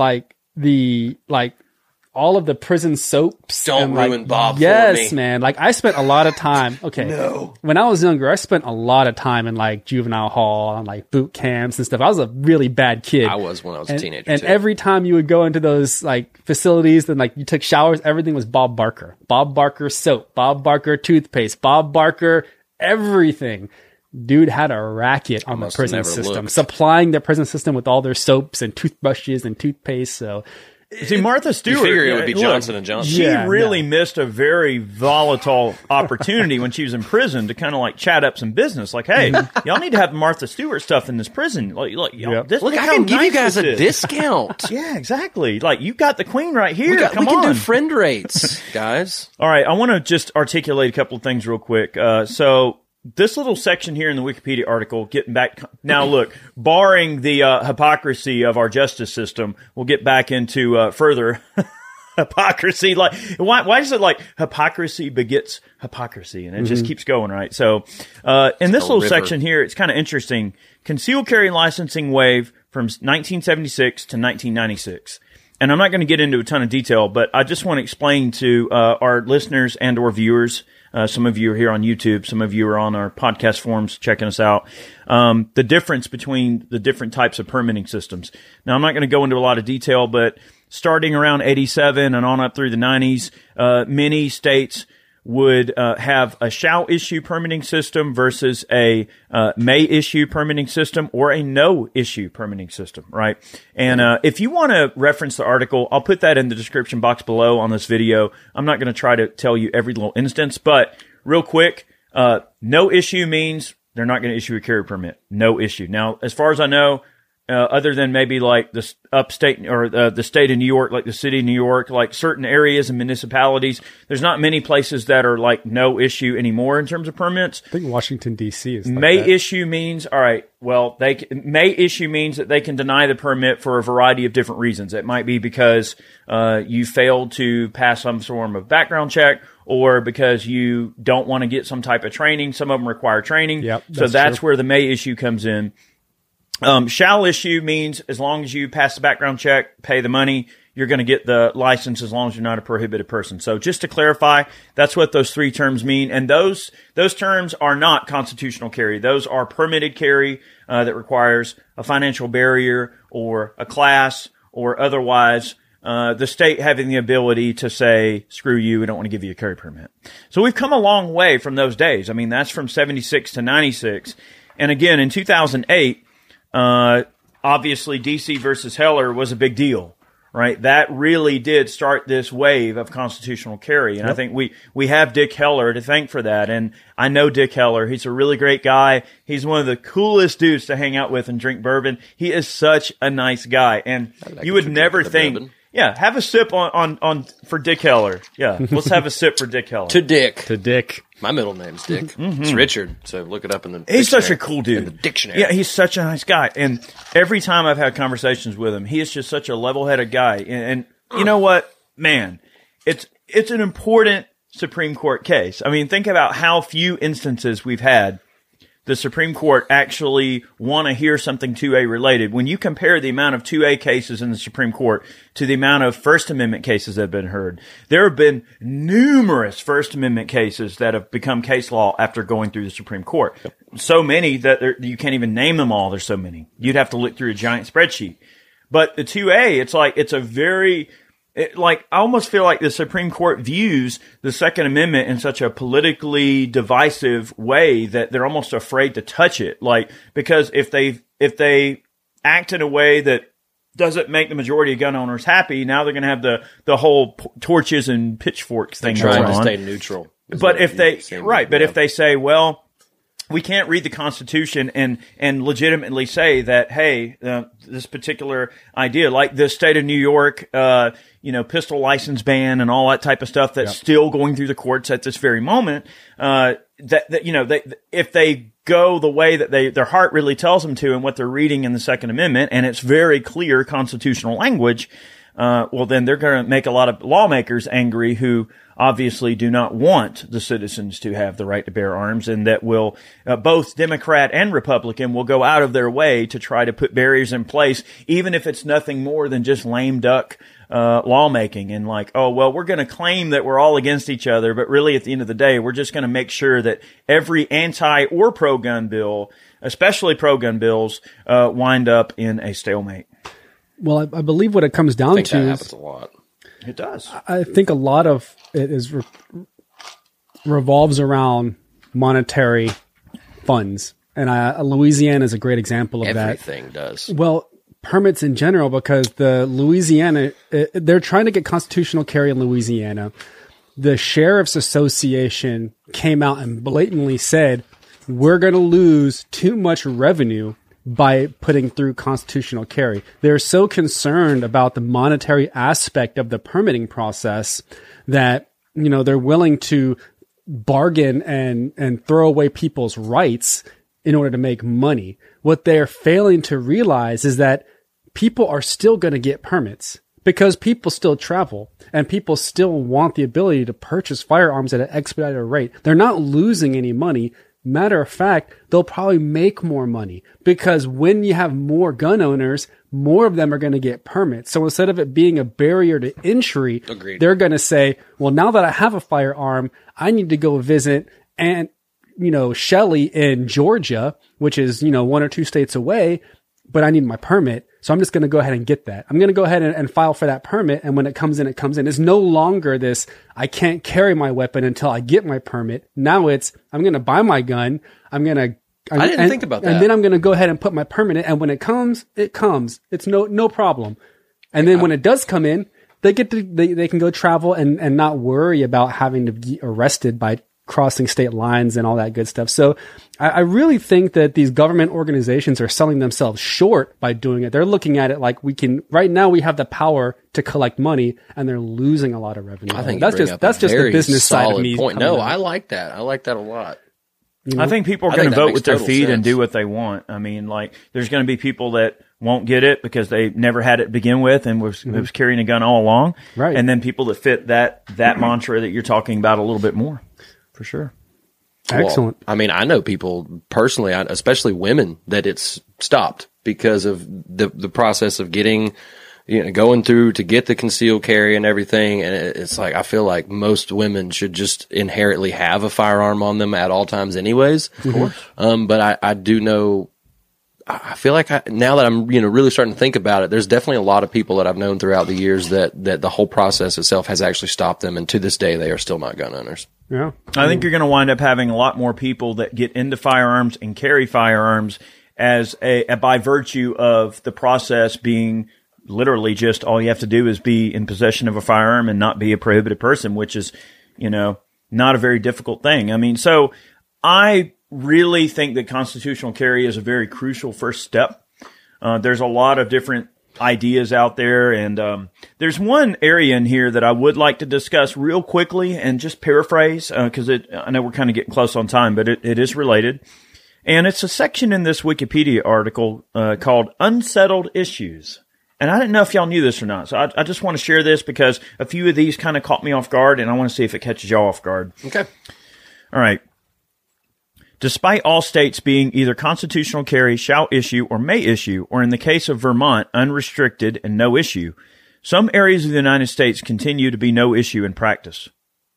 all of the prison soaps. Don't ruin Bob for me. Yes, man. Like, I spent a lot of time. Okay. No. When I was younger, I spent a lot of time in like juvenile hall and like boot camps and stuff. I was a really bad kid. I was when I was a teenager. And every time you would go into those like facilities and like you took showers, everything was Bob Barker. Bob Barker soap, Bob Barker toothpaste, Bob Barker everything. Dude had a racket on the prison system, supplying the prison system with all their soaps and toothbrushes and toothpaste. So, see, Martha Stewart. You figure it would be Johnson & Johnson. She really missed a very volatile opportunity when she was in prison to kind of like chat up some business. Like, hey, y'all need to have Martha Stewart stuff in this prison. Look, I can give you guys a discount. Yeah, exactly. Like, you got the queen right here. We can do friend rates, guys. All right, I want to just articulate a couple of things real quick. So this little section here in the Wikipedia article, getting back now, look, barring the hypocrisy of our justice system, we'll get back into further hypocrisy. Like, why is it like hypocrisy begets hypocrisy, and it just keeps going, right? So, in this little section here, it's kind of interesting. Concealed carry licensing waive from 1976 to 1996. And I'm not going to get into a ton of detail, but I just want to explain to our listeners and or viewers. Some of you are here on YouTube. Some of you are on our podcast forums checking us out. The difference between the different types of permitting systems. Now, I'm not going to go into a lot of detail, but starting around 87 and on up through the 90s, many states would have a shall issue permitting system versus a may issue permitting system or a no issue permitting system, right? And if you want to reference the article, I'll put that in the description box below on this video. I'm not going to try to tell you every little instance, but real quick, no issue means they're not going to issue a carry permit. No issue. Now, as far as I know, other than maybe like the upstate or the state of New York, like the city of New York, like certain areas and municipalities, there's not many places that are like no issue anymore in terms of permits. I think Washington D.C. is like may that. issue means, all right, well, may issue means that they can deny the permit for a variety of different reasons. It might be because you failed to pass some form of background check, or because you don't want to get some type of training. Some of them require training. Yep, so that's where the may issue comes in. Shall issue means as long as you pass the background check, pay the money, you're going to get the license as long as you're not a prohibited person. So just to clarify, that's what those three terms mean. And those terms are not constitutional carry. Those are permitted carry that requires a financial barrier or a class or otherwise the state having the ability to say, screw you, we don't want to give you a carry permit. So we've come a long way from those days. I mean, that's from 76 to 96. And again, in 2008, obviously DC versus Heller was a big deal, right? That really did start this wave of constitutional carry. And I think we have Dick Heller to thank for that. And I know Dick Heller. He's a really great guy. He's one of the coolest dudes to hang out with and drink bourbon. He is such a nice guy. And you would never think, bourbon. Yeah, have a sip on for Dick Heller. Yeah, let's have a sip for Dick Heller. To Dick. To Dick. My middle name's Dick. Mm-hmm. It's Richard, so look it up in the dictionary. He's such a cool dude. In the dictionary. Yeah, he's such a nice guy. And every time I've had conversations with him, he is just such a level-headed guy. And you know what? Man, it's an important Supreme Court case. I mean, think about how few instances we've had the Supreme Court actually want to hear something 2A related. When you compare the amount of 2A cases in the Supreme Court to the amount of First Amendment cases that have been heard, there have been numerous First Amendment cases that have become case law after going through the Supreme Court. Yep. So many that you can't even name them all. There's so many. You'd have to look through a giant spreadsheet. But the 2A, it's like, it's a very... I almost feel like the Supreme Court views the Second Amendment in such a politically divisive way that they're almost afraid to touch it. Like, because if they act in a way that doesn't make the majority of gun owners happy, now they're going to have the whole torches and pitchforks thing going on. Trying to stay neutral. But if they if they say, well, we can't read the Constitution and legitimately say that, hey, this particular idea, like the state of New York, pistol license ban and all that type of stuff that's still going through the courts at this very moment, if they go the way that their heart really tells them to and what they're reading in the Second Amendment, and it's very clear constitutional language, well, then they're going to make a lot of lawmakers angry who obviously do not want the citizens to have the right to bear arms, and that will, both Democrat and Republican will go out of their way to try to put barriers in place, even if it's nothing more than just lame duck lawmaking and like, oh, well, we're going to claim that we're all against each other, but really at the end of the day, we're just going to make sure that every anti or pro-gun bill, especially pro-gun bills, wind up in a stalemate. Well, I believe what it comes down to that happens a lot. It does. I think a lot of it is revolves around monetary funds. And Louisiana is a great example of that. Everything does. Well, permits in general, because the Louisiana, they're trying to get constitutional carry in Louisiana. The Sheriff's Association came out and blatantly said, we're going to lose too much revenue by putting through constitutional carry. They're so concerned about the monetary aspect of the permitting process that, they're willing to bargain and throw away people's rights in order to make money. What they're failing to realize is that people are still going to get permits because people still travel and people still want the ability to purchase firearms at an expedited rate. They're not losing any money. Matter of fact, they'll probably make more money because when you have more gun owners, more of them are going to get permits. So instead of it being a barrier to entry, Agreed. They're going to say, well, now that I have a firearm, I need to go visit Shelley in Georgia, which is, 1 or 2 states away. but I need my permit. So I'm just going to go ahead and get that. I'm going to go ahead and file for that permit. And when it comes in, it comes in. It's no longer this, I can't carry my weapon until I get my permit. Now it's, I'm going to buy my gun. I didn't think about that. And then I'm going to go ahead and put my permit in. And when it comes, it comes. It's no problem. And then when it does come in, they can go travel and not worry about having to be arrested by crossing state lines and all that good stuff. So I really think that these government organizations are selling themselves short by doing it. They're looking at it like right now we have the power to collect money, and they're losing a lot of revenue. I think that's just the business side of me. No, I like that. I like that a lot. I think people are going to vote with their feet and do what they want. I mean, like, there's going to be people that won't get it because they never had it to begin with and was carrying a gun all along. Right. And then people that fit that mantra that you're talking about a little bit more. For sure. Excellent. Well, I mean, I know people personally, especially women, that it's stopped because of the process of getting, going through to get the concealed carry and everything. And it's like, I feel like most women should just inherently have a firearm on them at all times anyways. Of course. But I do know, I feel like now that I'm, really starting to think about it, there's definitely a lot of people that I've known throughout the years that the whole process itself has actually stopped them. And to this day, they are still not gun owners. Yeah. I think you're going to wind up having a lot more people that get into firearms and carry firearms as by virtue of the process being literally just all you have to do is be in possession of a firearm and not be a prohibited person, which is, not a very difficult thing. I mean, so I really think that constitutional carry is a very crucial first step. There's a lot of different ideas out there, and there's one area in here that I would like to discuss real quickly and just paraphrase because I know we're kind of getting close on time, but it is related. And it's a section in this Wikipedia article called Unsettled Issues. And I didn't know if y'all knew this or not, so I just want to share this because a few of these kind of caught me off guard, and I want to see if it catches y'all off guard. Okay. All right. Despite all states being either constitutional carry, shall issue, or may issue, or in the case of Vermont, unrestricted and no issue, some areas of the United States continue to be no issue in practice.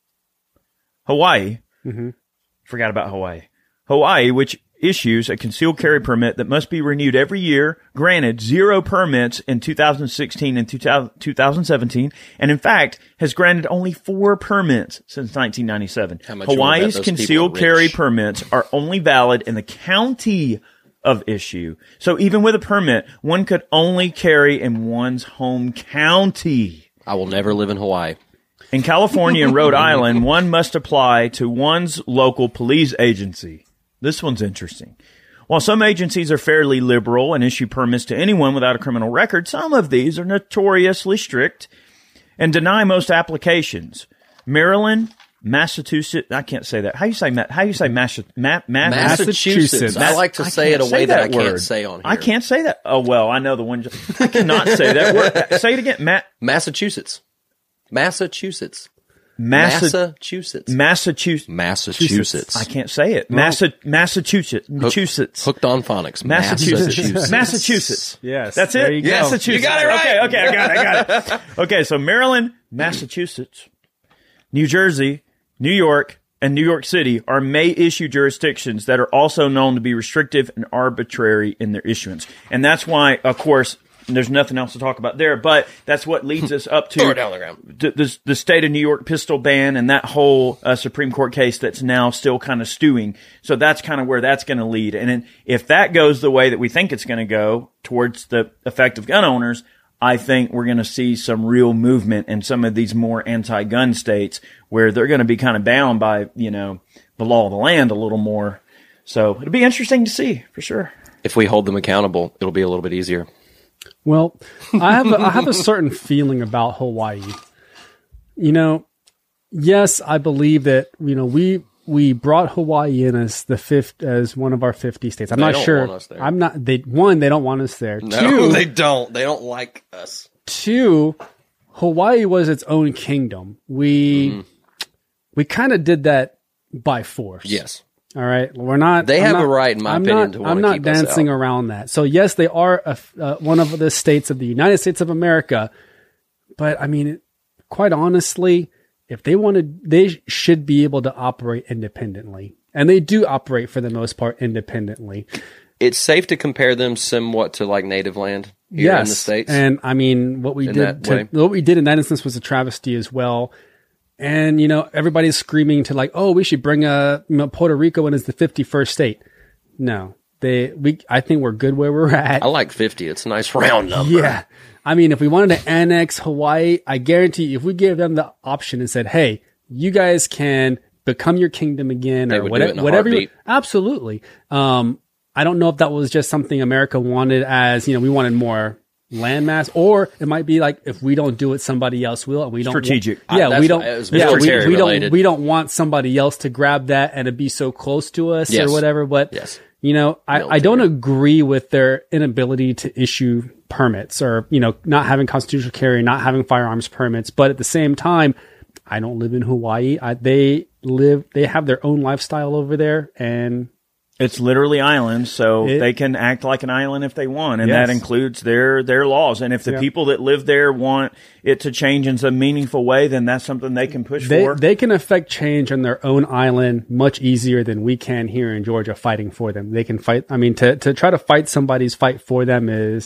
Hawaii, forgot about Hawaii. Hawaii, which issues a concealed carry permit that must be renewed every year, granted 0 permits in 2016 and 2017, and in fact has granted only 4 permits since 1997. Hawaii's concealed carry permits are only valid in the county of issue. So even with a permit, one could only carry in one's home county. I will never live in Hawaii. In California and Rhode Island, one must apply to one's local police agency. This one's interesting. While some agencies are fairly liberal and issue permits to anyone without a criminal record, some of these are notoriously strict and deny most applications. Massachusetts. I can't say that. How you say Massachusetts? I like to say it a way that I can't say on here. I can't say that. Oh well, I know the one. I cannot say that word. Say it again. Massachusetts. Massachusetts. I can't say it. Massachusetts. Hooked on phonics. Massachusetts. Yes. That's it? You go. Massachusetts. You got it right. Okay, I got it. Okay, so Maryland, Massachusetts, New Jersey, New York, and New York City are may-issue jurisdictions that are also known to be restrictive and arbitrary in their issuance. And that's why, of course, there's nothing else to talk about there, but that's what leads us up to the state of New York pistol ban and that whole Supreme Court case that's now still kind of stewing. So that's kind of where that's going to lead. And then if that goes the way that we think it's going to go towards the effect of gun owners, I think we're going to see some real movement in some of these more anti-gun states where they're going to be kind of bound by, the law of the land a little more. So it'll be interesting to see for sure. If we hold them accountable, it'll be a little bit easier. Well, I have a certain feeling about Hawaii. Yes, I believe that, we brought Hawaii in as as one of our 50 states. I'm not sure. They don't want us there. No, Two, they don't. They don't like us. 2, Hawaii was its own kingdom. We kind of did that by force. Yes. All right, we're not. They have a right, in my opinion, to want to keep us out. I'm not dancing around that. So yes, they are one of the states of the United States of America. But I mean, quite honestly, if they wanted, they should be able to operate independently, and they do operate for the most part independently. it's safe to compare them somewhat to like native land here in the States. And I mean, what we did in that instance was a travesty as well. And, you know, everybody's screaming to like, oh, we should bring Puerto Rico in as the 51st state. No, I think we're good where we're at. I like 50. It's a nice round number. Yeah. I mean, if we wanted to annex Hawaii, I guarantee you, if we gave them the option and said, hey, you guys can become your kingdom again or whatever. Absolutely. I don't know if that was just something America wanted as, you know, we wanted more landmass, or it might be like, if we don't do it, somebody else will, and we don't strategic. We don't want somebody else to grab that and it be so close to us or whatever. But you know, I don't agree with their inability to issue permits or, you know, not having constitutional carry, not having firearms permits. But at the same time, I don't live in Hawaii. They have their own lifestyle over there, and it's literally islands, so they can act like an island if they want, and that includes their laws. And if the people that live there want it to change in some meaningful way, then that's something they can push for. They can affect change on their own island much easier than we can here in Georgia fighting for them. They can fight. I mean, to try to fight somebody's fight for them is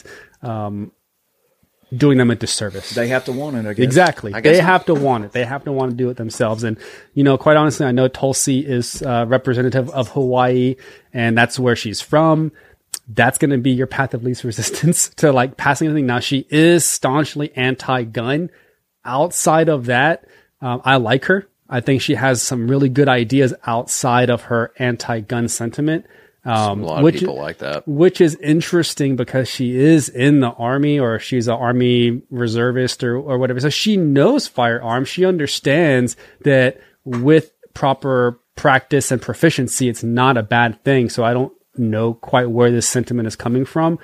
doing them a disservice. They have to want it, I guess. Exactly. They have to want it. They have to want to do it themselves. And, you know, quite honestly, I know Tulsi is representative of Hawaii, and that's where she's from. That's going to be your path of least resistance to like passing anything. Now, she is staunchly anti-gun. Outside of that, I like her. I think she has some really good ideas outside of her anti-gun sentiment. A lot of people like that. Which is interesting because she is in the Army, or she's an Army reservist or whatever. So she knows firearms. She understands that with proper practice and proficiency, it's not a bad thing. So I don't know quite where this sentiment is coming from.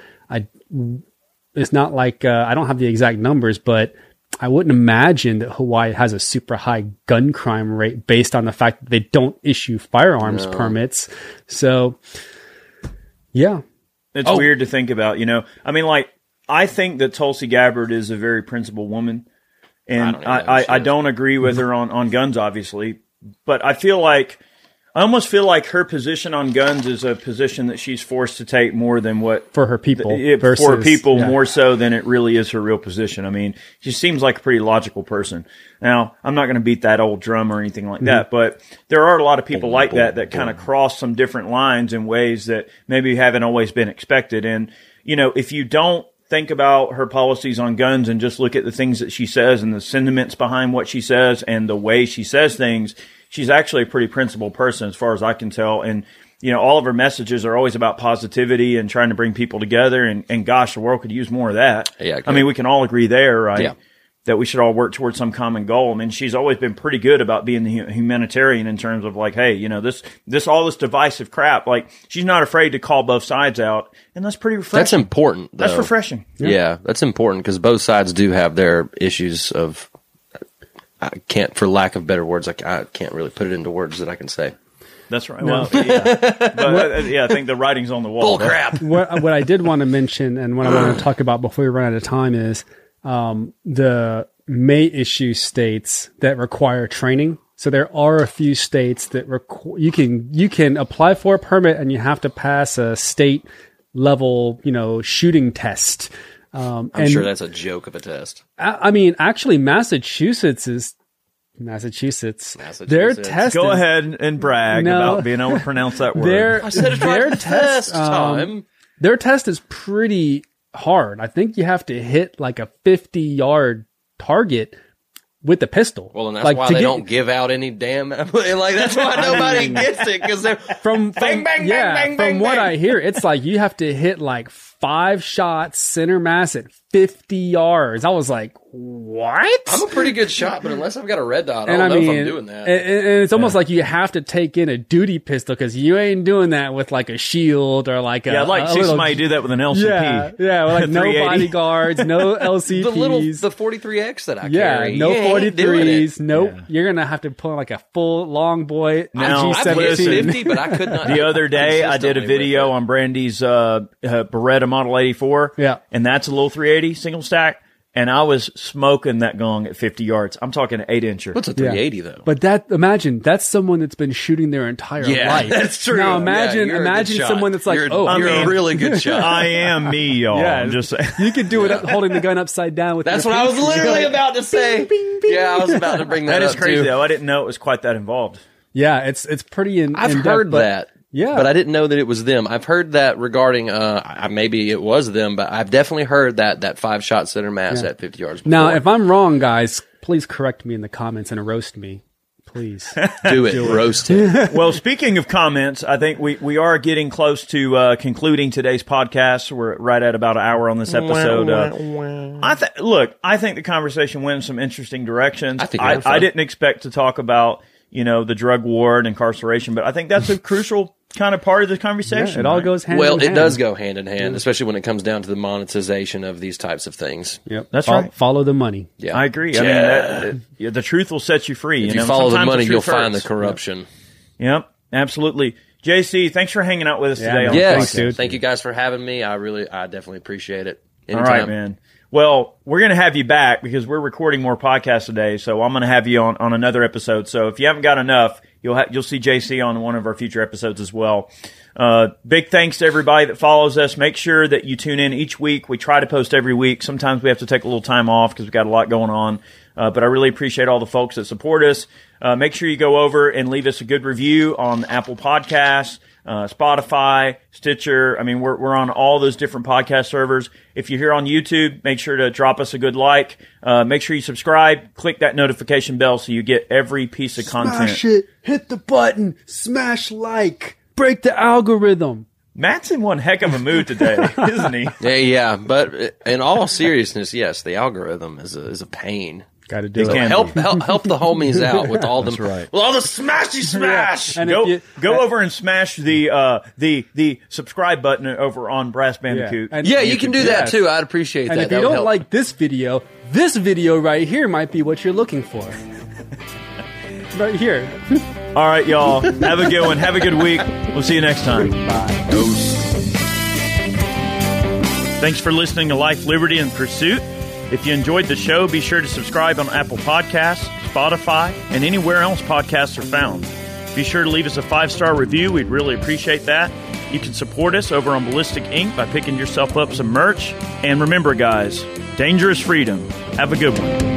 It's not like, I don't have the exact numbers, but I wouldn't imagine that Hawaii has a super high gun crime rate based on the fact that they don't issue firearms permits. So, yeah. It's weird to think about, you know. I mean, like, I think that Tulsi Gabbard is a very principled woman. And I don't agree with her on guns, obviously. But I almost feel like her position on guns is a position that she's forced to take more than what for her people more so than it really is her real position. I mean, she seems like a pretty logical person. Now, I'm not going to beat that old drum or anything like that, but there are a lot of people like that kind of cross some different lines in ways that maybe haven't always been expected. And, you know, if you don't think about her policies on guns and just look at the things that she says and the sentiments behind what she says and the way she says things, she's actually a pretty principled person as far as I can tell. And, you know, all of her messages are always about positivity and trying to bring people together. And gosh, the world could use more of that. Yeah, I mean, we can all agree there, right? Yeah. That we should all work towards some common goal. I mean, she's always been pretty good about being the humanitarian in terms of like, hey, you know, all this divisive crap. Like, she's not afraid to call both sides out. And that's pretty refreshing. That's important, though. That's refreshing. Yeah, that's important because both sides do have their issues of, I can't, for lack of better words, I can't really put it into words that I can say. That's right. No. Well, yeah. But I think the writing's on the wall. Bull crap. What I did want to mention and what I want to talk about before we run out of time is the may issue states that require training. So there are a few states that you can apply for a permit and you have to pass a state level, you know, shooting test. I'm sure that's a joke of a test. I mean, actually, Massachusetts. Their test. Go ahead and brag about being able to pronounce that word. I said it's right test time. Their test is pretty hard. I think you have to hit like a 50-yard target with the pistol. Well, and that's why they don't give out any damn. Like that's why nobody gets it because they're from bang, bang, yeah. bang, bang, from what bang. I hear, it's like you have to hit like 5 shots center mass at 50 yards. I was like, what? I'm a pretty good shot, but unless I've got a red dot, I don't know if I'm doing that. And it's almost like you have to take in a duty pistol because you ain't doing that with like a shield or like I'd like to see somebody do that with an LCP. Yeah, like no bodyguards, no LCPs. The 43X that I Yeah, carry. no 43s. Nope. Yeah. You're gonna have to pull like a full long boy G17. I 50, but I could not. The other day, I did a video on Brandy's Beretta Model 84. Yeah, and that's a little 380 single stack. and I was smoking that gong at 50 yards. I'm talking an 8-incher. What's a 380 though? But imagine that's someone that's been shooting their entire life. That's true. Now imagine someone that's like, you're a really good shot. I am me, y'all. Yeah, I'm just saying. You could do it holding the gun upside down with. That's what I was literally about to say. Yeah, I was about to bring that up. That is crazy too. though. I didn't know it was quite that involved. Yeah, it's pretty I've heard that. Yeah. But I didn't know that it was them. I've heard that regarding, maybe it was them, but I've definitely heard that 5-shot center mass at 50 yards before. Now, if I'm wrong, guys, please correct me in the comments and roast me. Please. Do it. Roast it. Well, speaking of comments, I think we are getting close to concluding today's podcast. We're right at about an hour on this episode. I think the conversation went in some interesting directions. I didn't expect to talk about, the drug war and incarceration, but I think that's a crucial kind of part of the conversation. Yeah, it all goes hand in hand. Well, it does go hand in hand, especially when it comes down to the monetization of these types of things. Yep. That's right. Follow the money. Yeah. I agree. I mean, the truth will set you free. If you follow the money, you'll find the corruption. Yep, absolutely. JC, thanks for hanging out with us today on the podcast. Thanks, dude. Thank you guys for having me. I definitely appreciate it. Anytime. All right, man. Well, we're going to have you back because we're recording more podcasts today, so I'm going to have you on another episode. So if you haven't got enough, you'll see JC on one of our future episodes as well. Big thanks to everybody that follows us. Make sure that you tune in each week. We try to post every week. Sometimes we have to take a little time off because we've got a lot going on. But I really appreciate all the folks that support us. Make sure you go over and leave us a good review on Apple Podcasts, Spotify, Stitcher. I mean, we're on all those different podcast servers. If you're here on YouTube, make sure to drop us a good like. Make sure you subscribe. Click that notification bell so you get every piece of content. Smash it. Hit the button. Smash like. Break the algorithm. Matt's in one heck of a mood today, isn't he? Yeah. But in all seriousness, yes, the algorithm is a pain. Got to do it. Help the homies out with all them. Right. With all the smashy smash. And go over and smash the subscribe button over on Brass Bandicoot. Yeah, you can do that too. I'd appreciate and that. And if you don't like this video right here might be what you're looking for. Right here. All right, y'all. Have a good one. Have a good week. We'll see you next time. Bye. Thanks for listening to Life, Liberty, and Pursuit. If you enjoyed the show, be sure to subscribe on Apple Podcasts, Spotify, and anywhere else podcasts are found. Be sure to leave us a 5-star review. We'd really appreciate that. You can support us over on Ballistic Ink by picking yourself up some merch. And remember, guys, dangerous freedom. Have a good one.